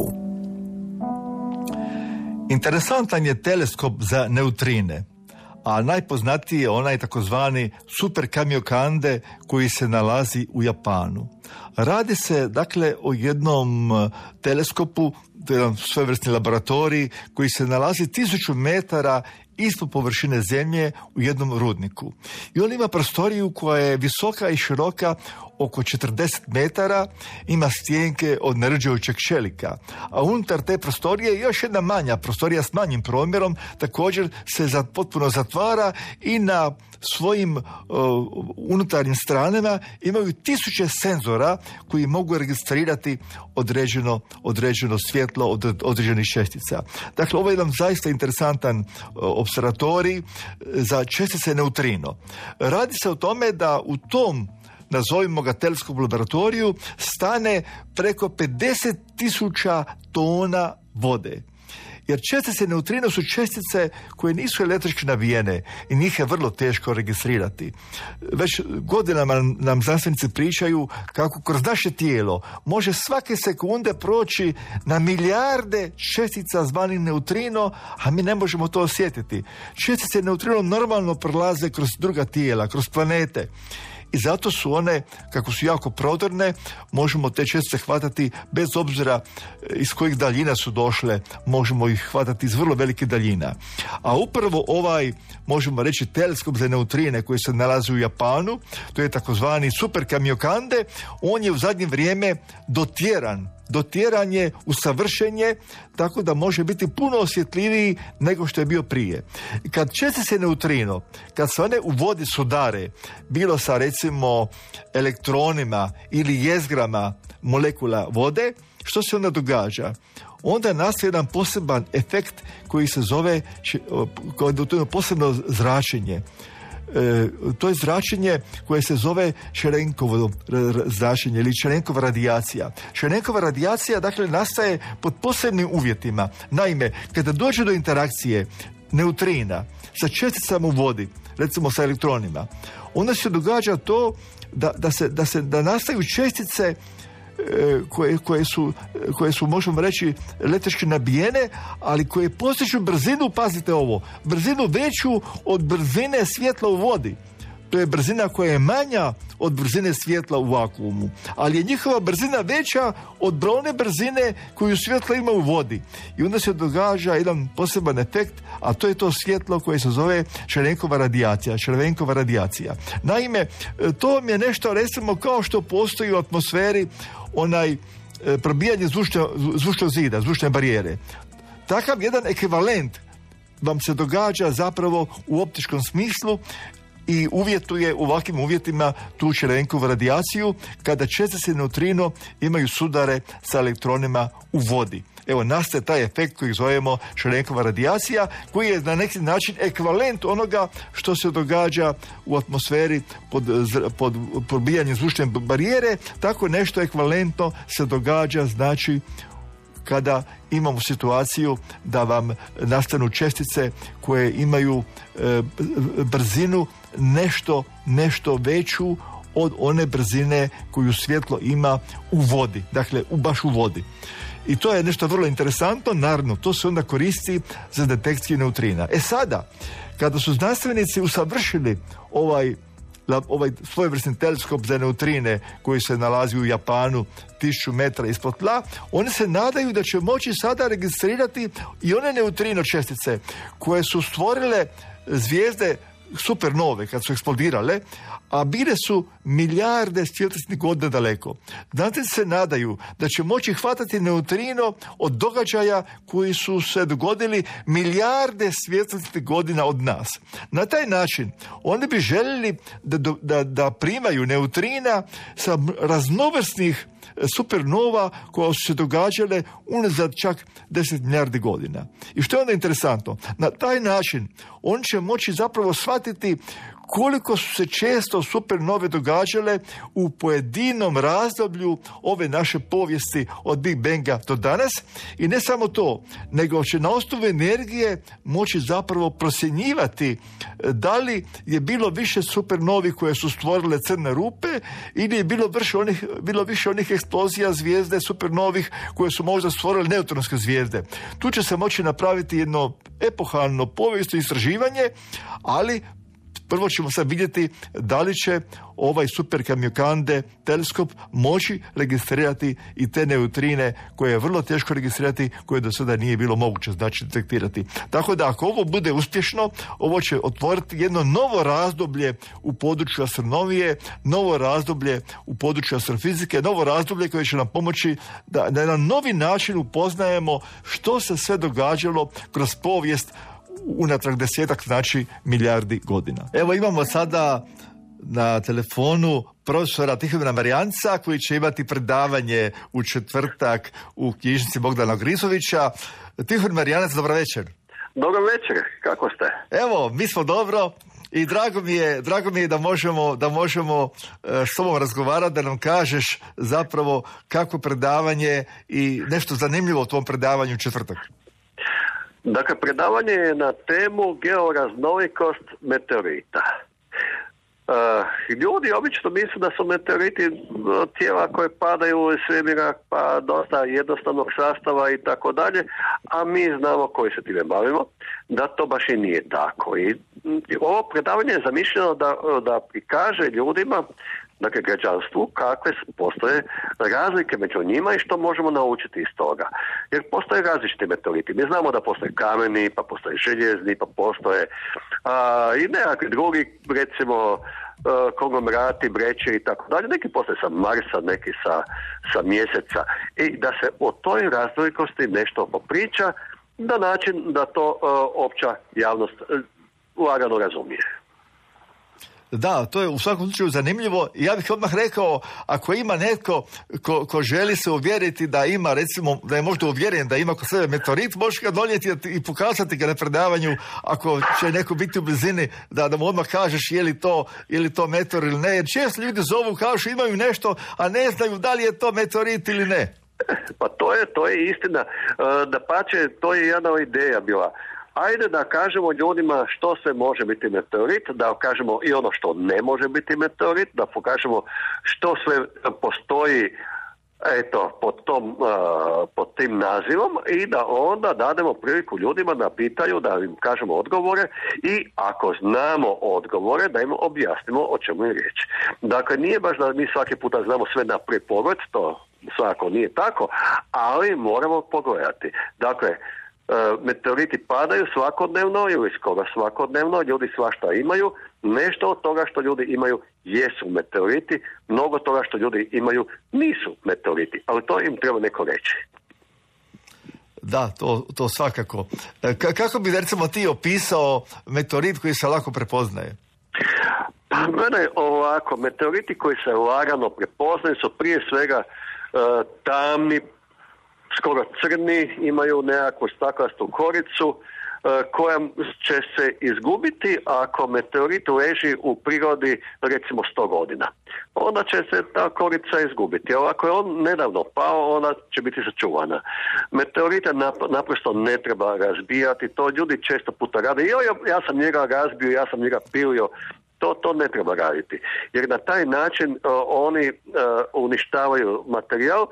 Interesantan je teleskop za neutrine, a najpoznatiji je onaj takozvani Super Kamiokande koji se nalazi u Japanu. Radi se, dakle, o jednom teleskopu, to je jedan svevrsni laboratorij koji se nalazi 1000 metara ispod površine zemlje u jednom rudniku. I on ima prostoriju koja je visoka i široka oko 40 metara, ima stijenke od nerđajućeg čelika, a unutar te prostorije još jedna manja prostorija s manjim promjerom također se potpuno zatvara i na svojim unutarnjim stranama imaju 1000 senzora koji mogu registrirati određeno svjetlo od određenih čestica. Dakle, ovo je jedan zaista interesantan opservatorij za čestice neutrino. Radi se o tome da u tom, nazovimo ga, teleskop laboratoriju stane preko 50.000 tona vode. Jer čestice neutrino su čestice koje nisu električki nabijene i njih je vrlo teško registrirati. Već godinama nam znanstvenici pričaju kako kroz naše tijelo može svake sekunde proći na milijarde čestica zvanih neutrino, a mi ne možemo to osjetiti. Čestice neutrino normalno prolaze kroz druga tijela, kroz planete. I zato su one, kako su jako prodorne, možemo te čestice hvatati bez obzira iz kojih daljina su došle, možemo ih hvatati iz vrlo velikih daljina. A upravo ovaj, možemo reći, teleskop za neutrine koji se nalazi u Japanu, to je takozvani Super Kamiokande, on je u zadnje vrijeme dotjeran je, usavršen je, tako da može biti puno osjetljiviji nego što je bio prije. Kad čestice neutrino, kad se one u vodi sudare, bilo sa recimo elektronima ili jezgrama molekula vode, što se onda događa? Onda nastaje jedan poseban efekt koji se zove, to je posebno zračenje. To je zračenje koje se zove Cherenkovo zračenje ili Cherenkova radijacija. Cherenkova radijacija, dakle, nastaje pod posebnim uvjetima. Naime, kada dođe do interakcije neutrina sa česticama u vodi, recimo sa elektronima, onda se događa to da nastaju čestice koje su, možemo reći, električki nabijene, ali koje postižu brzinu, pazite ovo, brzinu veću od brzine svjetla u vodi. To je brzina koja je manja od brzine svjetla u vakuumu, ali je njihova brzina veća od one brzine koju svjetlo ima u vodi. I onda se događa jedan poseban efekt, a to je to svjetlo koje se zove Cherenkova radijacija. Naime, to vam je nešto, recimo, kao što postoji u atmosferi probijanje zvučnog zida, zvučne barijere. Takav jedan ekvivalent vam se događa zapravo u optičkom smislu i uvjetuje u ovakvim uvjetima tu Cherenkovu radijaciju kada čestice neutrino imaju sudare sa elektronima u vodi. Evo, nastaje taj efekt koji zovemo Cherenkova radijacija, koji je na neki način ekvivalent onoga što se događa u atmosferi pod probijanjem zvučne barijere. Tako nešto ekvivalentno se događa, znači, kada imamo situaciju da vam nastanu čestice koje imaju brzinu nešto veću od one brzine koju svjetlo ima u vodi, dakle baš u vodi. I to je nešto vrlo interesantno, naravno, to se onda koristi za detekciju neutrina. Sada, kada su znanstvenici usavršili ovaj svojevrsni teleskop za neutrine koji se nalazi u Japanu 1000 metara ispod tla, oni se nadaju da će moći sada registrirati i one neutrino čestice koje su stvorile zvijezde supernove kad su eksplodirale, a bile su milijarde svjetlosnih godina daleko. Znanstvenici se nadaju da će moći hvatati neutrino od događaja koji su se dogodili milijarde svjetlosnih godina od nas. Na taj način oni bi željeli da primaju neutrina sa raznovrsnih supernova koja su se događale unazad čak 10 milijardi godina. I što je onda interesantno? Na taj način on će moći zapravo shvatiti koliko su se često supernove događale u pojedinom razdoblju ove naše povijesti od Big Banga do danas. I ne samo to, nego će na osnovu energije moći zapravo procjenjivati da li je bilo više supernovi koje su stvorile crne rupe ili je bilo više onih eksplozija zvijezde supernovih koje su možda stvorile neutronske zvijezde. Tu će se moći napraviti jedno epohalno povijesno istraživanje, ali Prvo ćemo sad vidjeti da li će ovaj Super Kamiokande teleskop moći registrirati i te neutrine koje je vrlo teško registrirati, koje do sada nije bilo moguće znači detektirati. Tako da ako ovo bude uspješno, ovo će otvoriti jedno novo razdoblje u području astronomije, novo razdoblje u području astrofizike, novo razdoblje koje će nam pomoći da na jedan novi način upoznajemo što se sve događalo kroz povijest unatrag 10-ak, znači milijardi godina. Evo imamo sada na telefonu profesora Tihomira Marijanca koji će imati predavanje u četvrtak u knjižnici Bogdana Grizovića. Tihomir Marijanac, dobro večer. Dobro večer, kako ste? Evo, mi smo dobro i drago mi je da možemo s tobom razgovarati, da nam kažeš zapravo kako predavanje i nešto zanimljivo u tom predavanju u četvrtak. Dakle, predavanje je na temu georaznolikost meteorita. Ljudi obično misle da su meteoriti tijela koje padaju iz svemira, pa dosta jednostavnog sastava i tako dalje, a mi znamo koji se time bavimo, da to baš i nije tako. I ovo predavanje je zamišljeno da prikaže ljudima, dakle građanstvu, kakve postoje razlike među njima i što možemo naučiti iz toga. Jer postoje različiti meteoriti. Mi znamo da postoje kameni, pa postoje željezni, pa postoje i nekakvi drugi, recimo konglomerati, breće i tako dalje. Neki postoje sa Marsa, neki sa Mjeseca. I da se o toj raznolikosti nešto popriča na način da to opća javnost lagano razumije. Da, to je u svakom slučaju zanimljivo. Ja bih odmah rekao, ako ima netko ko želi se uvjeriti da ima, recimo, da je možda uvjeren da ima kod sebe meteorit, možeš ga donijeti i pokazati ga na predavanju, ako će neko biti u blizini, da mu odmah kažeš je li to meteor ili ne. Jer često ljudi zovu, kažu imaju nešto, a ne znaju da li je to meteorit ili ne. Pa to je istina. Dapače, to je jedna ideja bila. Ajde da kažemo ljudima što sve može biti meteorit, da kažemo i ono što ne može biti meteorit, da pokažemo što sve postoji pod tim nazivom i da onda dademo priliku ljudima da pitaju, da im kažemo odgovore i ako znamo odgovore da im objasnimo o čemu je riječ. Dakle, nije baš da mi svaki puta znamo sve na prvi pogled, to svakako nije tako, ali moramo pogledati. Dakle, meteoriti padaju svakodnevno ili skoro svakodnevno, ljudi svašta imaju, nešto od toga što ljudi imaju jesu meteoriti, mnogo toga što ljudi imaju nisu meteoriti, ali to im treba neko reći. Da, to svakako. Kako bi recimo ti opisao meteorit koji se lako prepoznaje? Pa mene ovako, meteoriti koji se lagano prepoznaju su prije svega tamni, skoro crni, imaju nekakvu staklastu koricu koja će se izgubiti ako meteorit leži u prirodi recimo 100 godina. Onda će se ta korica izgubiti. A ako je on nedavno pao, ona će biti sačuvana. Meteorite naprosto ne treba razbijati. To ljudi često puta rade. Ja sam njega razbio, ja sam njega pilio. To ne treba raditi. Jer na taj način oni uništavaju materijal,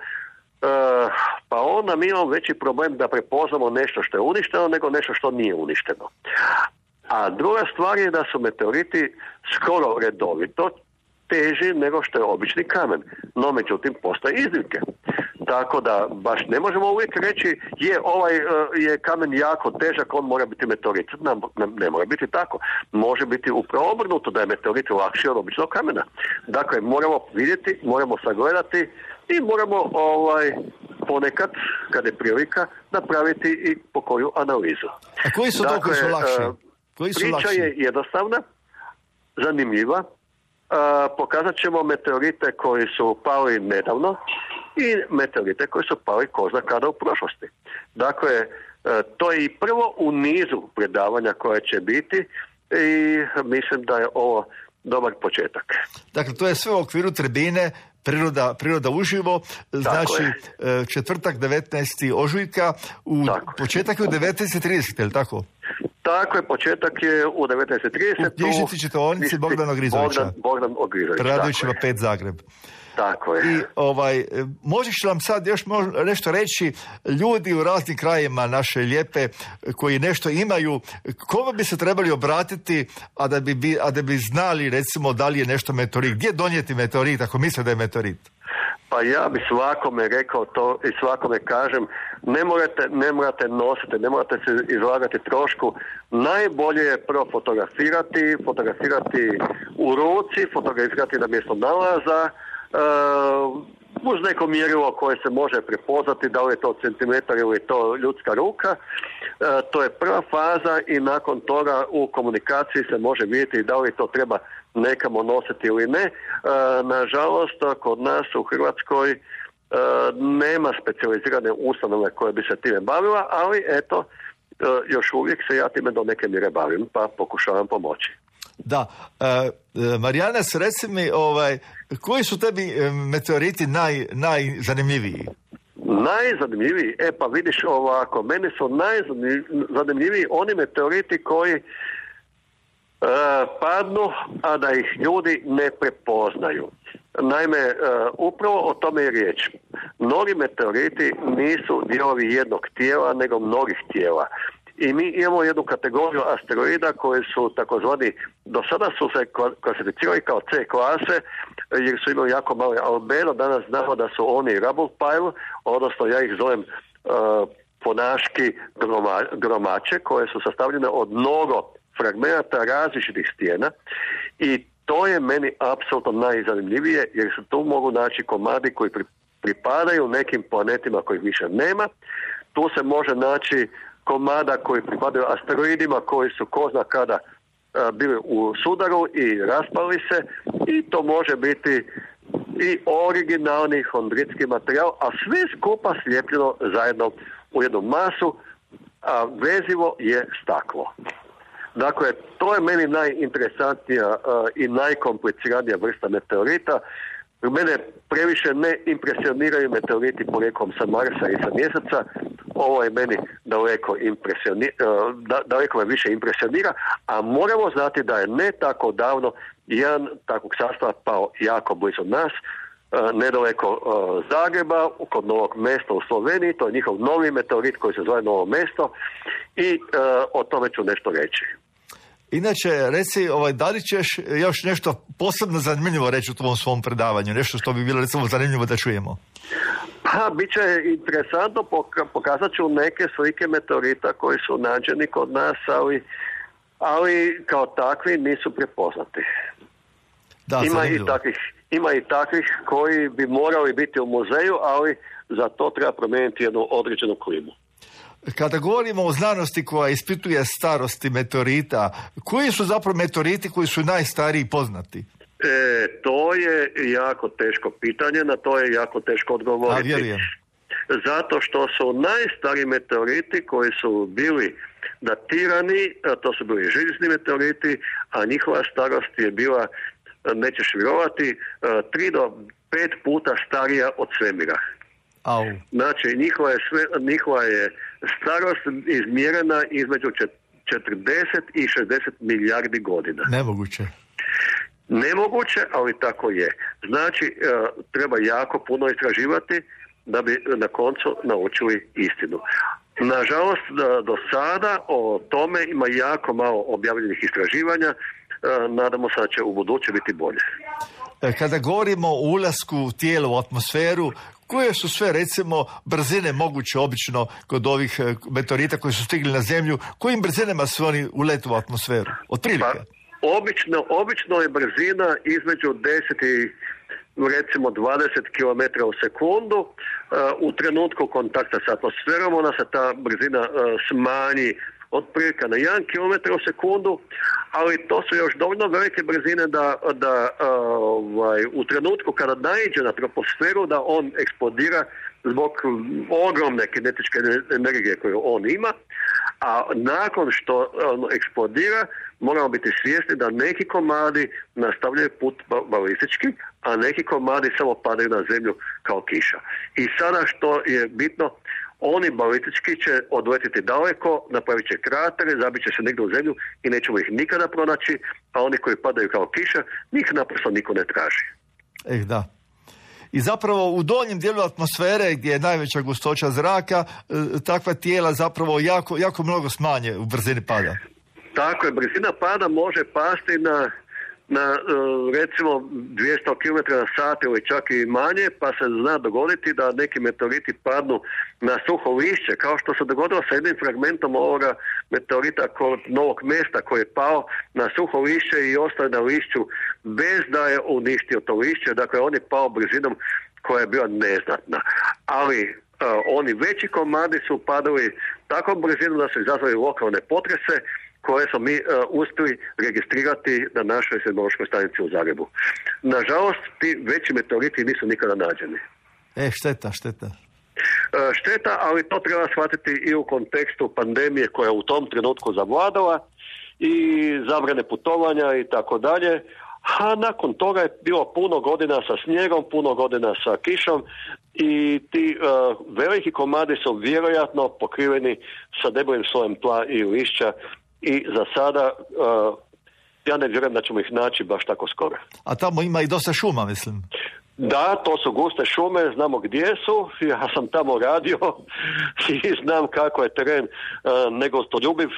pa onda mi imamo veći problem da prepoznamo nešto što je uništeno nego nešto što nije uništeno. A druga stvar je da su meteoriti skoro redovito teži nego što je obični kamen. No, međutim, postoje iznimke. Tako da baš ne možemo uvijek reći ovaj je kamen jako težak, on mora biti meteorit. Ne mora biti tako. Može biti upravo obrnuto da je meteorit lakši od običnog kamena. Dakle, moramo vidjeti, moramo sagledati i moramo ponekad, kad je prilika, napraviti i pokoju analizu. A koji su to koji su lakši? Priča je jednostavna, zanimljiva. Pokazat ćemo meteorite koji su pali nedavno i meteorite koji su pali ko zna kada u prošlosti. Dakle, to je i prvo u nizu predavanja koje će biti i mislim da je ovo dobar početak. Dakle, to je sve u okviru tribine Priroda uživo, znači četvrtak 19. ožujka, početak je u 19.30, je li tako? Tako je, početak je u 19.30. U knjižnici čitaonici Bogdana Grizovića. Bogdan Grizović. Radovićeva 5 Zagreb. Tako je. I možeš nam sad još nešto reći, ljudi u raznim krajima naše lijepe koji nešto imaju, kome bi se trebali obratiti, a da bi znali recimo da li je nešto meteorit? Gdje donijeti meteorit ako misle da je meteorit? Pa ja bi svakome rekao to i svakome kažem, ne morate nositi, ne morate se izlagati trošku. Najbolje je prvo fotografirati u ruci, fotografirati na mjesto nalaza, uz neko mjerilo koje se može prepoznati, da li je to centimetar ili je to ljudska ruka. To je prva faza i nakon toga u komunikaciji se može vidjeti da li to treba nekamo nositi ili ne. Nažalost, kod nas u Hrvatskoj nema specijalizirane ustanove koje bi se time bavila, ali eto, još uvijek se ja time do neke mjere bavim, pa pokušavam pomoći. Da, Marijanas, reci mi, koji su tebi meteoriti najzanimljiviji? Najzanimljiviji? Pa vidiš ovako, meni su najzanimljiviji oni meteoriti koji padnu, a da ih ljudi ne prepoznaju. Naime, upravo o tome je riječ. Mnogi meteoriti nisu dijelovi jednog tijela, nego mnogih tijela. I mi imamo jednu kategoriju asteroida koji su takozvani, do sada su se klasificirali kao C klase, jer su imali jako mali albedo. Danas znamo da su oni rubble pile, odnosno ja ih zovem ponaški gromače, koje su sastavljene od mnogo fragmenata različitih stijena i to je meni apsolutno najzanimljivije, jer se tu mogu naći komadi koji pripadaju nekim planetima kojih više nema. Tu se može naći komada koji pripadaju asteroidima koji su ko zna kada bili u sudaru i raspali se, i to može biti i originalni hondritski materijal, a sve skupa slijepljeno zajedno u jednu masu, a vezivo je staklo. Dakle, to je meni najinteresantnija i najkompliciranija vrsta meteorita. Mene previše ne impresioniraju meteoriti porijeklom sa Marsa i sa Mjeseca. Ovo je meni daleko me više impresionira, a moramo znati da je ne tako davno jedan takvog sastava pao jako blizu nas, nedaleko Zagreba, kod Novog Mesta u Sloveniji. To je njihov novi meteorit koji se zove Novo Mesto i o tome ću nešto reći. Inače, reci, da li ćeš još nešto posebno zanimljivo reći u tvom svom predavanju? Nešto što bi bilo recimo zanimljivo da čujemo? Pa, bit će interesantno, pokazat ću neke slike meteorita koji su nađeni kod nas, ali kao takvi nisu prepoznati. Da, ima i takvih koji bi morali biti u muzeju, ali za to treba promijeniti jednu određenu klimu. Kada govorimo o znanosti koja ispituje starosti meteorita, koji su zapravo meteoriti koji su najstariji poznati? To je jako teško pitanje, na to je jako teško odgovoriti. Zato što su najstariji meteoriti koji su bili datirani, to su bili živjeli meteoriti, a njihova starost je bila, nećeš vjerovati, 3 do 5 puta starija od svemira. Au. Znači, njihova je starost izmjerena između 40 i 60 milijardi godina. Nemoguće, ali tako je. Znači, treba jako puno istraživati da bi na koncu naučili istinu. Nažalost, do sada o tome ima jako malo objavljenih istraživanja. Nadamo se da će u buduće biti bolje. Kada govorimo o ulasku tijela u atmosferu, koje su sve, recimo, brzine moguće obično kod ovih meteorita koji su stigli na Zemlju? Kojim brzinama su oni uletu u atmosferu? Otprilike? Pa, obično je brzina između 10 i recimo 20 km u sekundu. U trenutku kontakta s atmosferom ona se ta brzina smanji otprilike na 1 km u sekundu, ali to su još dovoljno velike brzine da u trenutku kada naiđe na troposferu da on eksplodira zbog ogromne kinetičke energije koju on ima, a nakon što on eksplodira moramo biti svjesni da neki komadi nastavljaju put balistički, a neki komadi samo padaju na zemlju kao kiša. I sada što je bitno, oni balistički će odletiti daleko, napravit će kratere, zabit će se negdje u zemlju i nećemo ih nikada pronaći, a oni koji padaju kao kiša, njih naprosto niko ne traži. Da. I zapravo u donjem dijelu atmosfere gdje je najveća gustoća zraka, takva tijela zapravo jako mnogo smanje u brzini pada. Tako je, brzina pada može pasti na recimo 200 km na sat ili čak i manje, pa se zna dogoditi da neki meteoriti padnu na suho lišće, kao što se dogodilo sa jednim fragmentom ovoga meteorita kod Novog Mesta koji je pao na suho lišće i ostao na lišću bez da je uništio to lišće, dakle on je pao brzinom koja je bila neznatna. Ali oni veći komadi su padali tako brzinom da su izazvali lokalne potrese koje smo mi uspjeli registrirati na našoj seizmološkoj stanici u Zagrebu. Nažalost, ti veći meteoriti nisu nikada nađeni. Šteta. Šteta, ali to treba shvatiti i u kontekstu pandemije koja je u tom trenutku zavladala i zabrane putovanja i tako dalje. A nakon toga je bilo puno godina sa snijegom, puno godina sa kišom i ti veliki komadi su vjerojatno pokriveni sa debelim slojem tla i lišća. I za sada ja ne vjerujem da ćemo ih naći baš tako skoro. A tamo ima i dosta šuma, mislim. Da, to su guste šume, znamo gdje su, ja sam tamo radio i znam kako je teren negostoljubiv,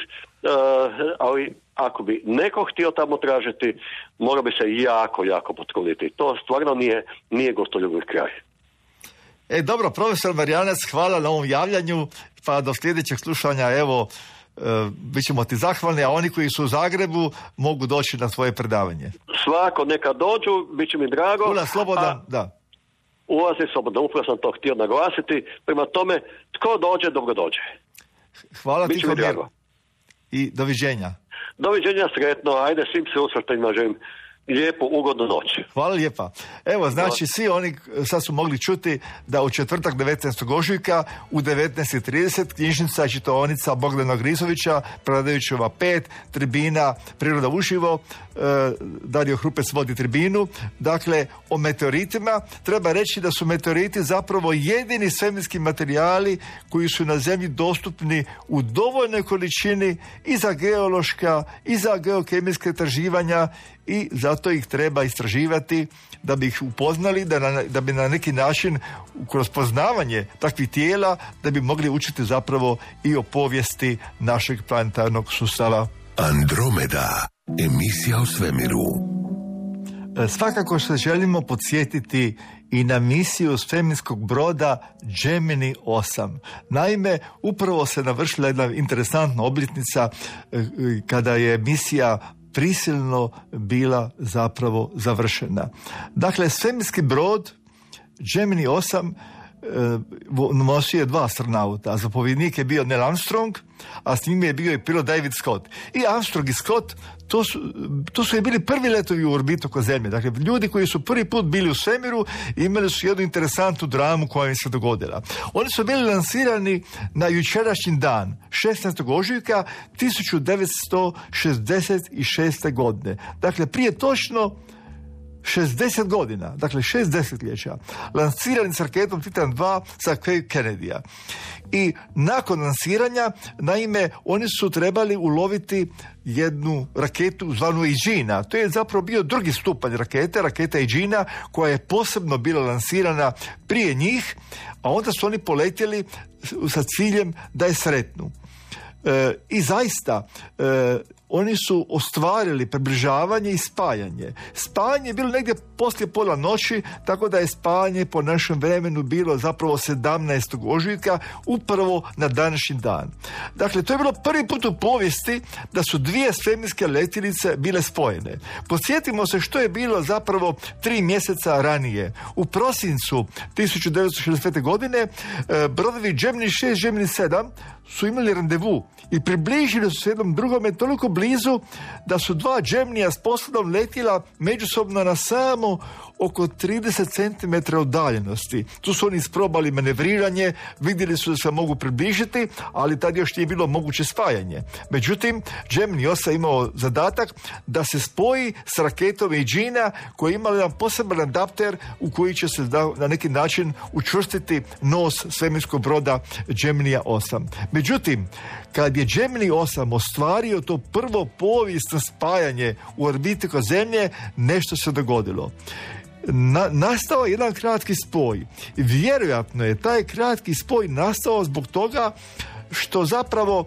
ali ako bi neko htio tamo tražiti, mora bi se jako potruditi. To stvarno nije gostoljubiv kraj. Dobro, profesor Marjanac, hvala na ovom javljanju, pa do sljedećeg slušanja, evo, bit ćemo ti zahvalni, a oni koji su u Zagrebu mogu doći na svoje predavanje. Svako neka dođu, bit će mi drago. Ulaz slobodan, da. Ulaz je slobodan, upravo sam to htio naglasiti. Prema tome, tko dođe, dobro dođe. Hvala ti, Tihomir. I doviđenja. Doviđenja, sretno. Ajde, svim se usvrtanjima želim lijepu, ugodnu noć. Hvala lijepa. Evo, znači, svi oni sad su mogli čuti da u četvrtak 19. ožujka u 19:30 knjižnica čitaonica Bogdana Grizovića, Preradovićeva 5, tribina Priroda uživo, Dario Hrupec vodi tribinu. Dakle, o meteoritima treba reći da su meteoriti zapravo jedini svemirski materijali koji su na Zemlji dostupni u dovoljnoj količini i za geološka i za geokemijska istraživanja i zato ih treba istraživati da bi ih upoznali, da bi na neki način kroz poznavanje takvih tijela da bi mogli učiti zapravo i o povijesti našeg planetarnog sustava. Andromeda, emisija o svemiru. Svakako se želimo podsjetiti i na misiju svemirskog broda Gemini 8. Naime, upravo se navršila jedna interesantna obljetnica kada je misija prisilno bila zapravo završena. Dakle, svemirski brod Gemini 8 nosio je 2 astronauta. Zapovjednik je bio Neil Armstrong, a s njim je bio i pilot David Scott. I Armstrong i Scott, to su i bili prvi letovi u orbitu oko Zemlje. Dakle, ljudi koji su prvi put bili u svemiru imali su jednu interesantnu dramu koja im se dogodila. Oni su bili lansirani na jučerašnji dan, 16. ožujka 1966. godine. Dakle, prije točno 60 godina, dakle 6 desetljeća, lansirani s raketom Titan 2 sa Kennedy-a. I nakon lansiranja, naime, oni su trebali uloviti jednu raketu zvanu Aegina. To je zapravo bio drugi stupanj raketa Aegina, koja je posebno bila lansirana prije njih, a onda su oni poletjeli sa ciljem da je sretnu. I zaista, oni su ostvarili približavanje i spajanje. Spajanje je bilo negdje poslije pola noći, tako da je spajanje po našem vremenu bilo zapravo 17. ožujka, upravo na današnji dan. Dakle, to je bilo prvi put u povijesti da su 2 svemirske letjelice bile spojene. Podsjetimo se što je bilo zapravo 3 mjeseca ranije. U prosincu 1965. godine brodovi Gemini 6, Gemini 7 su imali randevu i približili su se jednom drugome toliko blizu blizu da su dva Gemija s posadom letjela međusobno na samo oko 30 cm udaljenosti. Tu su oni isprobali manevriranje, vidjeli su da se mogu približiti, ali tad još nije bilo moguće spajanje. Međutim, Gemini 8 imao zadatak da se spoji s raketom Agena koji je imala jedan poseban adapter u koji će se na neki način učvrstiti nos svemirskog broda Geminija 8. Međutim, kad je Gemini 8 ostvario to prvo povijesno spajanje u orbiti oko Zemlje, nešto se dogodilo. Nastao je jedan kratki spoj. Vjerojatno je taj kratki spoj nastao zbog toga što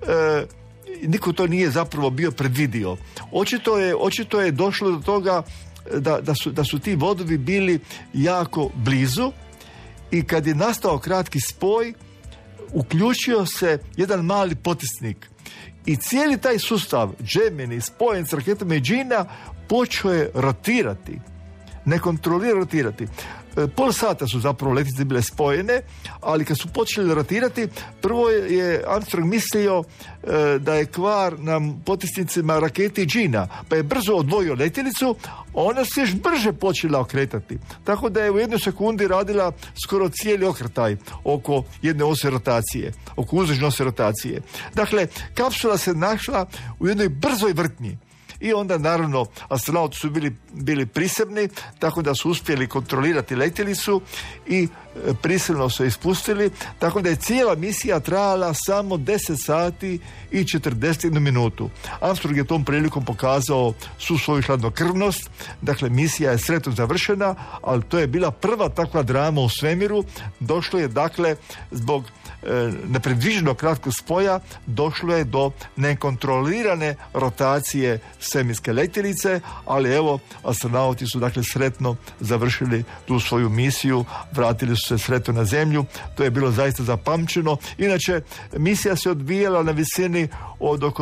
niko to nije zapravo bio predvidio. Očito je došlo do toga da su ti vodovi bili jako blizu i kad je nastao kratki spoj, uključio se jedan mali potisnik i cijeli taj sustav Gemini spojen s raketom Agena počeo je rotirati. Nekontrolirano rotirati. Pol sata su zapravo letjelice bile spojene, ali kad su počeli rotirati, prvo je Armstrong mislio da je kvar na potisnicima rakete Agena, pa je brzo odvojio letjelicu, a ona se još brže počela okretati. Tako da je u jednoj sekundi radila skoro cijeli okretaj oko jedne ose rotacije, oko uzdužne ose rotacije. Dakle, kapsula se našla u jednoj brzoj vrtnji. I onda, naravno, astronauti su bili prisebni, tako da su uspjeli kontrolirati letjelicu i prisilno su ispustili, tako da je cijela misija trajala samo 10 sati i 41 minutu. Armstrong je tom prilikom pokazao svu svoju hladnokrvnost, dakle misija je sretno završena, ali to je bila prva takva drama u svemiru. Došlo je, dakle, zbog nepredviđenog kratkog spoja, došlo je do nekontrolirane rotacije svemirske letjelice, ali evo, astronauti su dakle sretno završili tu svoju misiju, vratili su se sretno na Zemlju. To je bilo zaista zapamćeno. Inače, misija se odvijala na visini od oko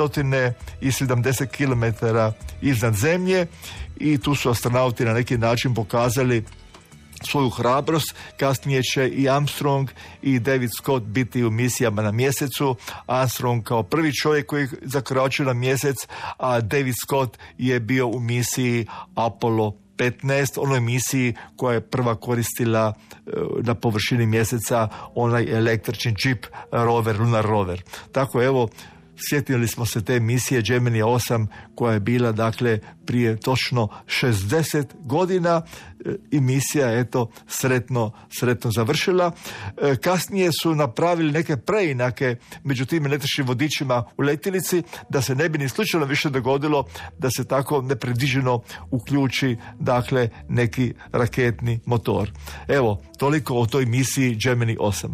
270 km iznad Zemlje i tu su astronauti na neki način pokazali svoju hrabrost. Kasnije će i Armstrong i David Scott biti u misijama na mjesecu. Armstrong kao prvi čovjek koji je zakoračio na mjesec, a David Scott je bio u misiji Apollo 15, onoj misiji koja je prva koristila na površini mjeseca onaj električni džip Lunar Rover. Tako evo, sjetili smo se te misije Gemini 8 koja je bila dakle prije točno 60 godina i misija je eto sretno završila. Kasnije su napravili neke preinake među tim električnim vodičima u letjelici da se ne bi ni slučajno više dogodilo da se tako nepredviđeno uključi dakle neki raketni motor. Evo, toliko o toj misiji Gemini 8.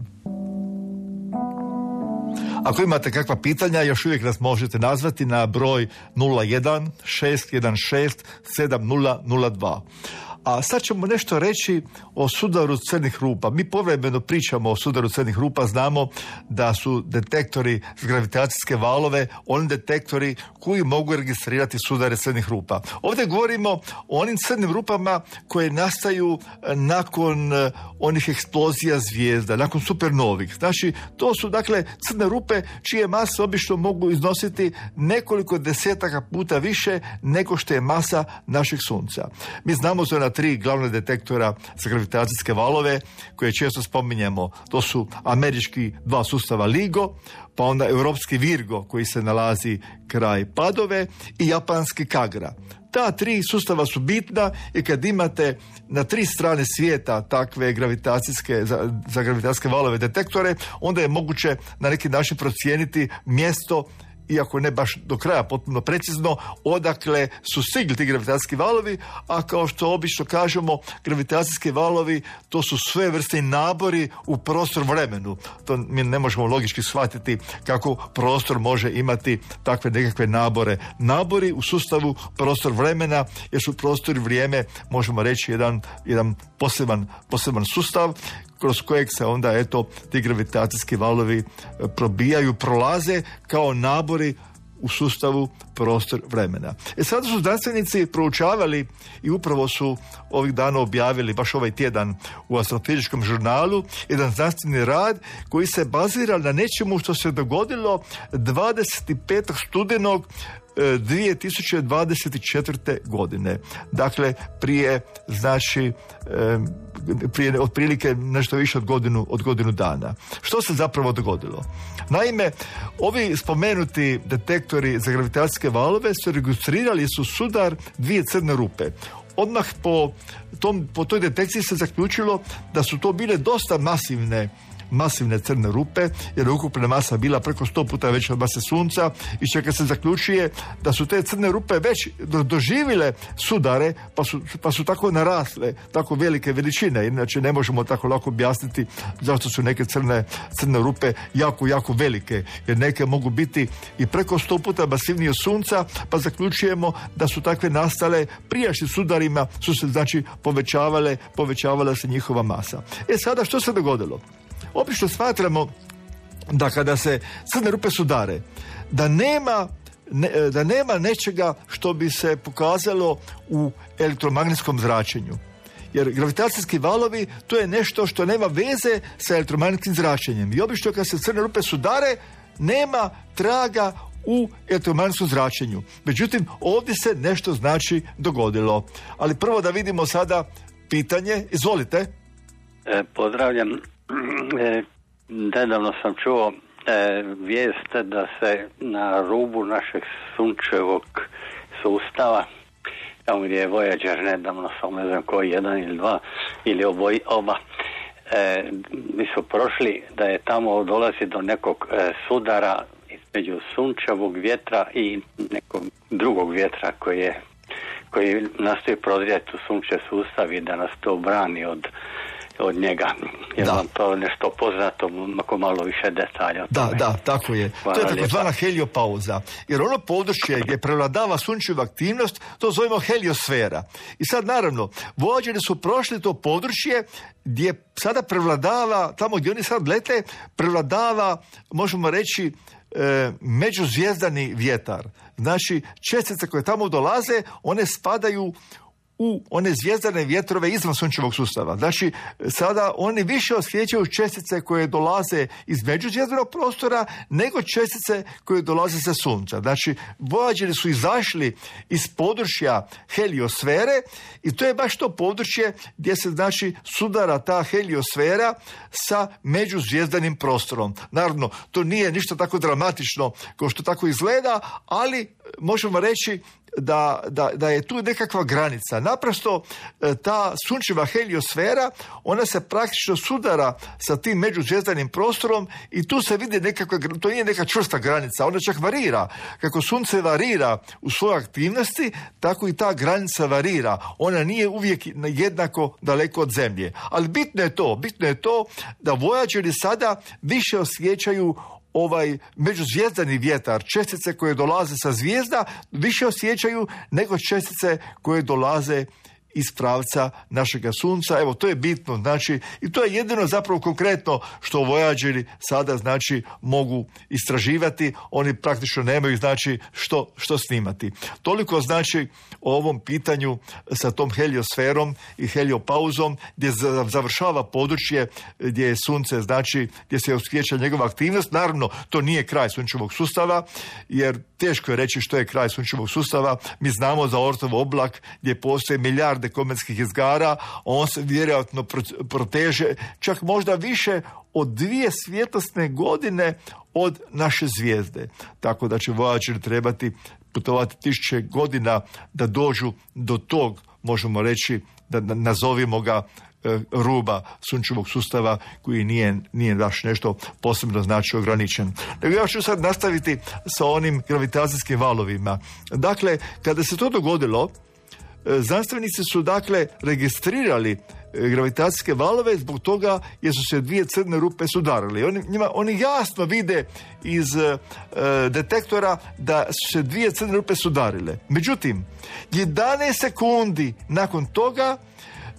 Ako imate kakva pitanja, još uvijek nas možete nazvati na broj 01 616 7002. A sad ćemo nešto reći o sudaru crnih rupa. Mi povremeno pričamo o sudaru crnih rupa, znamo da su detektori s gravitacijske valove oni detektori koji mogu registrirati sudare crnih rupa. Ovdje govorimo o onim crnim rupama koje nastaju nakon onih eksplozija zvijezda, nakon supernovih. Znači, to su dakle crne rupe čije mase obično mogu iznositi nekoliko desetaka puta više nego što je masa našeg sunca. Mi znamo za na 3 glavne detektora za gravitacijske valove koje često spominjemo. To su američki 2 sustava LIGO, pa onda europski Virgo koji se nalazi kraj Padove i japanski Kagra. Ta 3 sustava su bitna i kad imate na 3 strane svijeta takve gravitacijske, za gravitacijske valove detektore, onda je moguće na neki način procijeniti mjesto, iako ne baš do kraja potpuno precizno, odakle su stigli ti gravitacijski valovi, a kao što obično kažemo, gravitacijski valovi to su sve vrste nabori u prostor vremenu. To mi ne možemo logički shvatiti kako prostor može imati takve nekakve nabore. Nabori u sustavu prostor vremena, jer su prostor i vrijeme, možemo reći, jedan poseban sustav kroz kojeg se onda ti gravitacijski valovi probijaju, prolaze kao nabori u sustavu prostor vremena. Sada su znanstvenici proučavali i upravo su ovih dana objavili, baš ovaj tjedan u Astrofizičkom žurnalu, jedan znanstveni rad koji se bazira na nečemu što se dogodilo 25. studenog 2024. godine. Dakle, prije otprilike nešto više od godinu dana. Što se zapravo dogodilo? Naime, ovi spomenuti detektori za gravitacijske valove registrirali su sudar dvije crne rupe. Odmah po toj detekciji se zaključilo da su to bile dosta masivne crne rupe, jer je ukupna masa bila preko 100 puta veća od mase Sunca, i čeka se zaključuje da su te crne rupe već doživile sudare, pa su tako narasle, tako velike veličine. Inače ne možemo tako lako objasniti zašto su neke crne rupe jako velike, jer neke mogu biti i preko 100 puta masivnije od Sunca, pa zaključujemo da su takve nastale prijašnjim sudarima, su se znači povećavala se njihova masa. Sada što se dogodilo? Obično smatramo da kada se crne rupe sudare, da nema nečega što bi se pokazalo u elektromagnetskom zračenju. Jer gravitacijski valovi, to je nešto što nema veze sa elektromagnetskim zračenjem. I obično kada se crne rupe sudare, nema traga u elektromagnetskom zračenju. Međutim, ovdje se nešto znači dogodilo. Ali prvo da vidimo sada pitanje. Izvolite. Pozdravljam. Nedavno sam čuo vijest da se na rubu našeg sunčevog sustava, tamo gdje je Voyager nedavno, sam ne znam koji, jedan ili dva, ili oba, mi su prošli da je tamo dolazi do nekog sudara između sunčevog vjetra i nekog drugog vjetra koji nastoji prodrijeti u sunčev sustav i da nas to brani od njega. Je vam to nešto poznato, ako malo više detalja o tome? Da, tako je. Hvala, to je takozvana heliopauza. Jer ono područje gdje prevladava sunčeva aktivnost, to zovemo heliosfera. I sad naravno, Voyageri su prošli to područje gdje sada prevladava, tamo gdje oni sad lete, prevladava, možemo reći, međuzvijezdani vjetar. Znači, čestice koje tamo dolaze, one spadaju u one zvijezdane vjetrove izvan sunčevog sustava. Znači, sada oni više osjećaju čestice koje dolaze iz međuzvjezdanog prostora nego čestice koje dolaze sa Sunca. Znači, Voyageri su izašli iz područja heliosfere i to je baš to područje gdje se, znači, sudara ta heliosfera sa međuzvjezdanim prostorom. Naravno, to nije ništa tako dramatično kao što tako izgleda, ali možemo reći da je tu nekakva granica. Naprosto ta sunčeva heliosfera, ona se praktično sudara sa tim međuzvjezdanim prostorom i tu se vidi nekakva, to nije neka čvrsta granica, ona čak varira. Kako Sunce varira u svojoj aktivnosti, tako i ta granica varira. Ona nije uvijek jednako daleko od Zemlje. Ali bitno je to da Voyageri sada više osjećaju ovaj međuzvijezdani vjetar, čestice koje dolaze sa zvijezda više osjećaju nego čestice koje dolaze iz pravca našega Sunca. Evo, to je bitno, znači, i to je jedino zapravo konkretno što Voyageri sada, znači, mogu istraživati. Oni praktično nemaju, znači, što snimati. Toliko, znači, o ovom pitanju sa tom heliosferom i heliopauzom, gdje završava područje gdje je Sunce, znači, gdje se osjeća njegova aktivnost. Naravno, to nije kraj sunčevog sustava, jer teško je reći što je kraj sunčevog sustava. Mi znamo za Oortov oblak gdje postoje milijarde kometskih izgara, on se vjerojatno proteže čak možda više od 2 svjetlosne godine od naše zvijezde. Tako da će Voyageri trebati putovati 1000 godina da dođu do tog, možemo reći, da nazovimo ga ruba sunčevog sustava koji nije baš nešto posebno znači ograničen. Nego ja ću sad nastaviti sa onim gravitacijskim valovima. Dakle, kada se to dogodilo, znanstvenici su, dakle, registrirali gravitacijske valove zbog toga jer su se 2 crne rupe sudarili. Oni jasno vide iz detektora da su se 2 crne rupe sudarile. Međutim, 11 sekundi nakon toga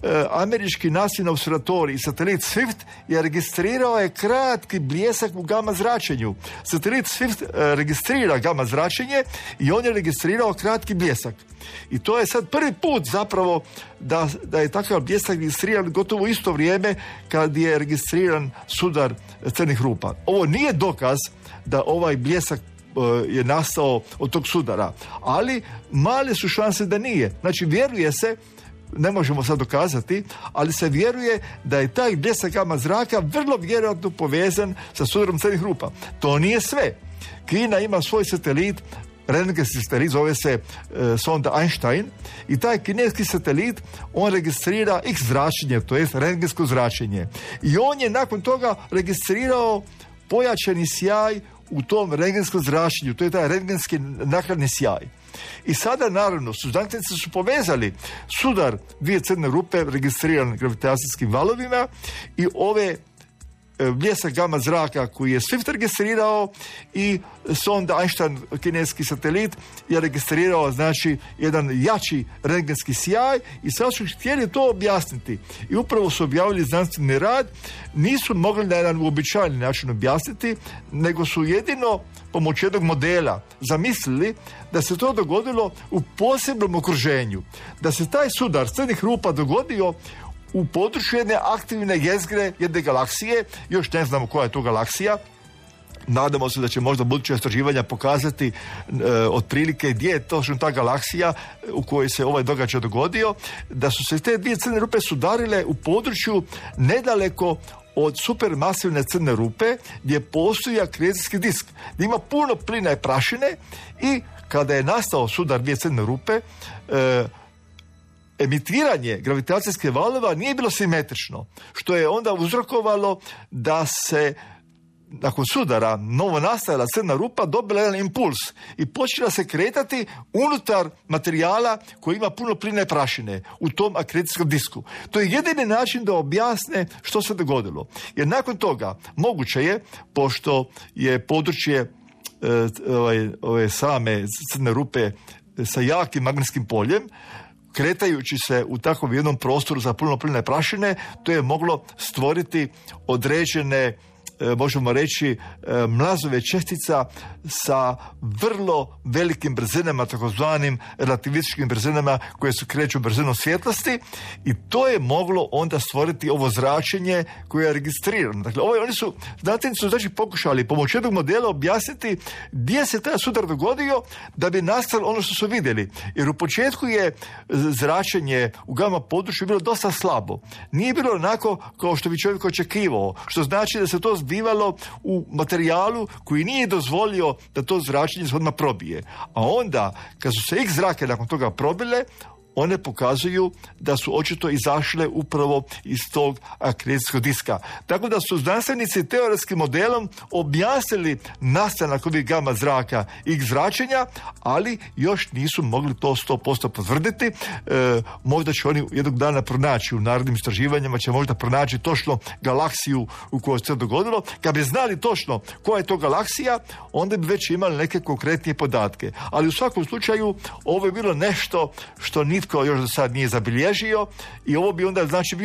američki nacionalni observatorij, satelit Swift, je registrirao je kratki bljesak u gama zračenju. Satelit Swift registrira gama zračenje i on je registrirao kratki bljesak. I to je sad prvi put zapravo da je takav bljesak registriran gotovo isto vrijeme kad je registriran sudar crnih rupa. Ovo nije dokaz da ovaj bljesak je nastao od tog sudara, ali male su šanse da nije. Znači, vjeruje se, ne možemo sad dokazati, ali se vjeruje da je taj bljesak gama zraka vrlo vjerojatno povezan sa sudarom crnih rupa. To nije sve. Kina ima svoj satelit, rentgenski satelit, zove se sonda Einstein, i taj kineski satelit, on registrira X zračenje, to jest rentgensko zračenje. I on je nakon toga registrirao pojačani sjaj u tom rentgenskom zračenju, to je taj rentgenski naknadni sjaj. I sada, naravno, znanstvenici su povezali sudar dvije crne rupe registriran gravitacijskim valovima i ove bljesak gama zraka koji je Swift registrirao i sonda Einstein, kineski satelit, je registrirao, znači, jedan jači rentgenski sjaj i sad su htjeli to objasniti. I upravo su objavili znanstveni rad, nisu mogli na jedan uobičajeni način objasniti, nego su jedino pomoću jednog modela zamislili da se to dogodilo u posebnom okruženju. Da se taj sudar crnih rupa dogodio u području jedne aktivne jezgre jedne galaksije, još ne znamo koja je to galaksija, nadamo se da će možda buduća istraživanja pokazati otprilike gdje je točno ta galaksija u kojoj se ovaj događaj dogodio, da su se te dvije crne rupe sudarile u području nedaleko od supermasivne crne rupe gdje postoji akrecijski disk, gdje ima puno plina i prašine, i kada je nastao sudar dvije crne rupe, emitiranje gravitacijske valova nije bilo simetrično, što je onda uzrokovalo da se nakon sudara novo nastajala crna rupa dobila jedan impuls i počela se kretati unutar materijala koji ima puno plina i prašine u tom akrecijskom disku. To je jedini način da objasne što se dogodilo. Jer nakon toga moguće je, pošto je područje ove same crne rupe sa jakim magnetskim poljem, kretajući se u takvom jednom prostoru za puno plina i prašine, to je moglo stvoriti određene, možemo reći, mlazove čestica sa vrlo velikim brzinama, takozvanim relativističkim brzinama koje se kreću brzinom svjetlosti, i to je moglo onda stvoriti ovo zračenje koje je registrirano. Dakle, oni su, znanstvenici su znači pokušali pomoću jednog modela objasniti gdje se taj sudar dogodio da bi nastalo ono što su vidjeli. Jer u početku je zračenje u gama području bilo dosta slabo. Nije bilo onako kao što bi čovjek očekivao, što znači da se to zbivalo u materijalu koji nije dozvolio da to zračenje se odmah probije. A onda, kad su se X zrake nakon toga probile, one pokazuju da su očito izašle upravo iz tog akrecijskog diska. Tako da su znanstvenici teoretskim modelom objasnili nastanak ovih gama zraka i zračenja, ali još nisu mogli to 100% potvrditi. Možda će oni jednog dana pronaći, u narednim istraživanjima će možda pronaći točno galaksiju u kojoj se to dogodilo. Kad bi znali točno koja je to galaksija, onda bi već imali neke konkretnije podatke. Ali u svakom slučaju ovo je bilo nešto što nitko još do sad nije zabilježio, i ovo bi onda znači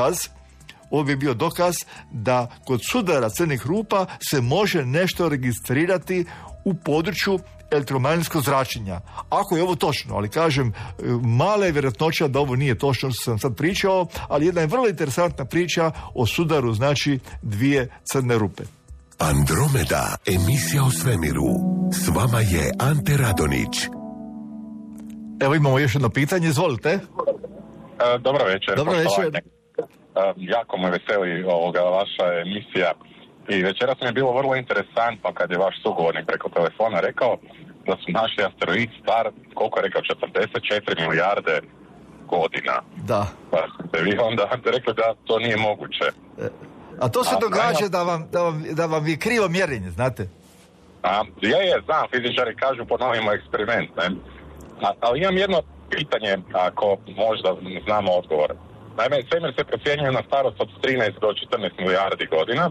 bio dokaz da kod sudara crnih rupa se može nešto registrirati u području elektromagnetskog zračenja. Ako je ovo točno, ali kažem, mala je vjerojatnoća da ovo nije točno što sam sad pričao, ali jedna je vrlo interesantna priča o sudaru, znači, dvije crne rupe. Andromeda, emisija o svemiru. S vama je Ante Radonić. Evo imamo još jedno pitanje, izvolite. Dobro večer. Dobro večer. Jako me veseli vaša emisija i večeras mi je bilo vrlo interesantno kad je vaš sugovornik preko telefona rekao da su naši asteroid star, koliko je rekao, 44 milijarde godina. Da. Pa ste vi onda rekli da to nije moguće. A to se događa da vam je krivo mjerenje, znate? Znam, fizičari kažu ponovimo eksperiment, ne? Ali imam jedno pitanje, ako možda znamo odgovor. Naime, svemir se procjenjuje na starost od 13 do 14 milijardi godina,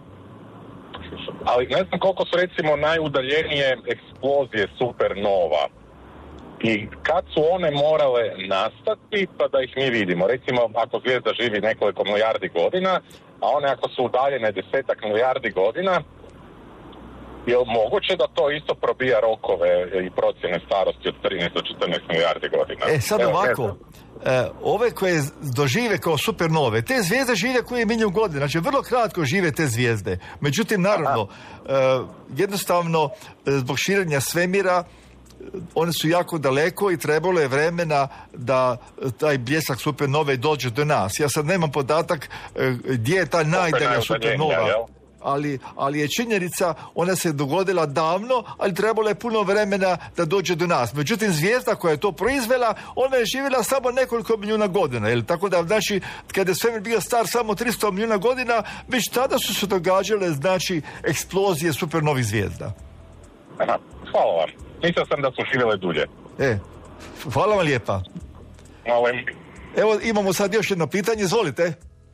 ali ne znam koliko su recimo najudaljenije eksplozije supernova. i kad su one morale nastati pa da ih mi vidimo. Recimo, ako zvijezda živi nekoliko milijardi godina, a one ako su udaljene 10 milijardi godina, je moguće da to isto probija rokove i procjene starosti od 13 do 14 milijardi godina? Sad ovako, ove koje dožive kao supernove, te zvijezde žive koje milijun godina, znači vrlo kratko žive te zvijezde. Međutim, naravno, jednostavno, zbog širenja svemira, one su jako daleko i trebalo je vremena da taj bljesak supernove dođe do nas. Ja sad nemam podatak gdje je ta najdalja supernova, ali je činjenica, ona se dogodila davno, ali trebalo je puno vremena da dođe do nas. Međutim, zvijezda koja je to proizvela, ona je živjela samo nekoliko milijuna godina. Jel? Tako da, znači, kada je svemir bio star samo 300 milijuna godina, već tada su se događale, znači, eksplozije supernovih zvijezda. Aha, hvala vam. Mislio sam da su živjele dulje. Hvala vam lijepa. Molim. Evo, imamo sad još jedno pitanje. Izvolite.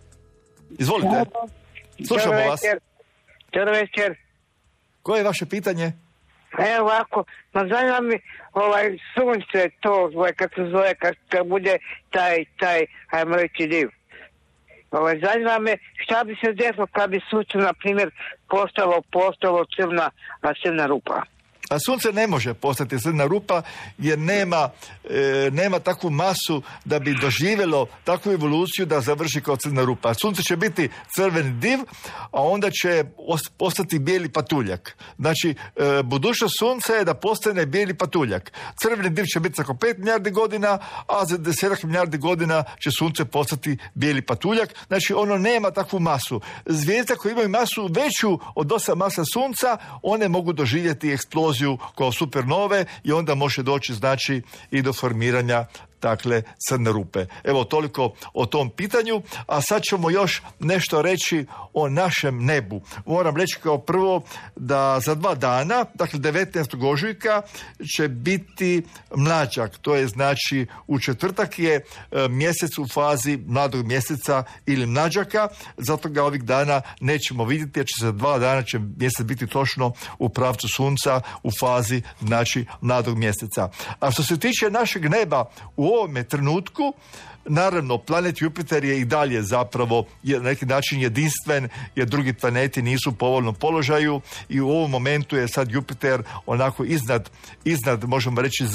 Slušamo vas. Dobro večer. Koje je vaše pitanje? Evo ovako, zanima mi sunce to, kako se zove, kad bude taj, ajmo reći, div. Zanima me šta bi se desilo kad bi sunce, na primjer, postalo crna rupa. A sunce ne može postati crna rupa jer nema takvu masu da bi doživjelo takvu evoluciju da završi kao crna rupa. Sunce će biti crveni div, a onda će postati bijeli patuljak. Znači, budućnost sunca je da postane bijeli patuljak. Crveni div će biti oko 5 milijardi godina, a za 10 milijardi godina će sunce postati bijeli patuljak. Znači, ono nema takvu masu. Zvijezde koje imaju masu veću od 8 masa sunca, one mogu doživjeti eksploziju kao supernove i onda može doći, znači, i do formiranja dakle crne rupe. Evo toliko o tom pitanju, a sad ćemo još nešto reći o našem nebu. Moram reći kao prvo da za 2 dana, dakle 19. ožujka će biti mlađak, to je znači u četvrtak je mjesec u fazi mladog mjeseca ili mlađaka, zato ga ovih dana nećemo vidjeti, jer će za 2 dana će mjesec biti točno u pravcu sunca u fazi znači mladog mjeseca. A što se tiče našeg neba u ovome trenutku, naravno, planet Jupiter je i dalje zapravo na neki način jedinstven, jer drugi planeti nisu u povoljnom položaju i u ovom momentu je sad Jupiter onako iznad možemo reći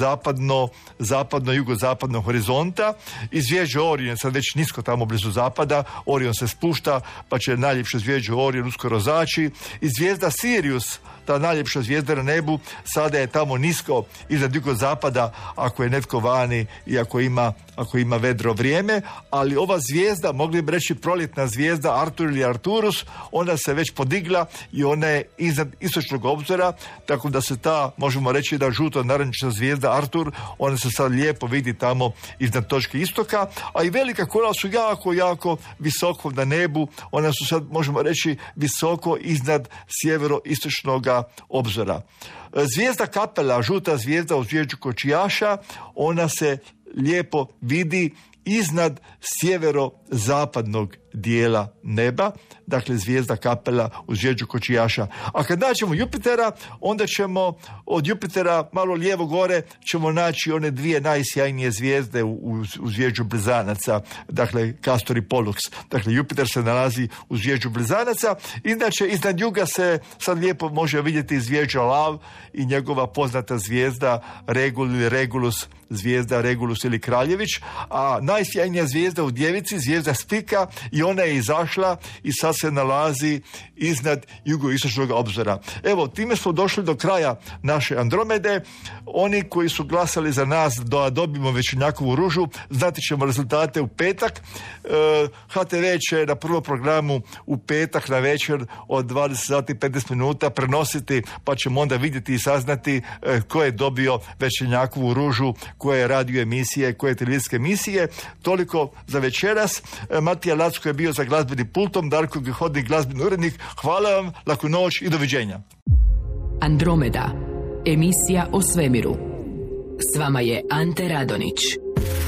jugozapadnog horizonta. I zvježđe Orion sad već nisko tamo blizu zapada, Orion se spušta, pa će najljepše zvježđe Orion uskoro zaći. I zvijezda Sirius, ta najljepša zvijezda na nebu, sada je tamo nisko iznad jugozapada ako je netko vani i ako ima vedro vrijeme, ali ova zvijezda, mogli bi reći proljetna zvijezda Artur ili Arturus, ona se već podigla i ona je iznad istočnog obzora, tako da se ta, možemo reći da žuto-narančna zvijezda Artur, ona se sad lijepo vidi tamo iznad točke istoka, a i velika kola su jako visoko na nebu, ona su sad, možemo reći, visoko iznad sjevero-istočnog obzora. Zvijezda Kapela, žuta zvijezda u zvježđu Kočijaša, ona se lijepo vidi iznad sjevero-zapadnog dijela neba, dakle zvijezda Kapela u zvježđu Kočijaša. A kad nađemo Jupitera, onda ćemo od Jupitera malo lijevo gore ćemo naći one 2 najsjajnije zvijezde u zvježđu Blizanaca, dakle Castor i Pollux. Dakle, Jupiter se nalazi u zvježđu Blizanaca, inače iznad juga se sad lijepo može vidjeti zvježđa Lav i njegova poznata zvijezda Regul ili Regulus, zvijezda Regulus ili Kraljević, a najsjajnija zvijezda u Djevici, zvijezda Spika, i ona je izašla i sad se nalazi iznad jugoistočnog obzora. Evo, time smo došli do kraja naše Andromede. Oni koji su glasali za nas da dobimo Večernjakovu ružu, znati ćemo rezultate u petak. HTV će na prvom programu u petak na večer od 20 sati 15 minuta prenositi, pa ćemo onda vidjeti i saznati ko je dobio Večernjakovu ružu, koje radio emisije, koje televizijske emisije. Toliko za večeras. Matija Lacko je bio za glazbenim pultom, Darko Hodnik glazbeni urednik. Hvala vam, laku noć i doviđenja. Andromeda, emisija o svemiru. S vama je Ante Radonić.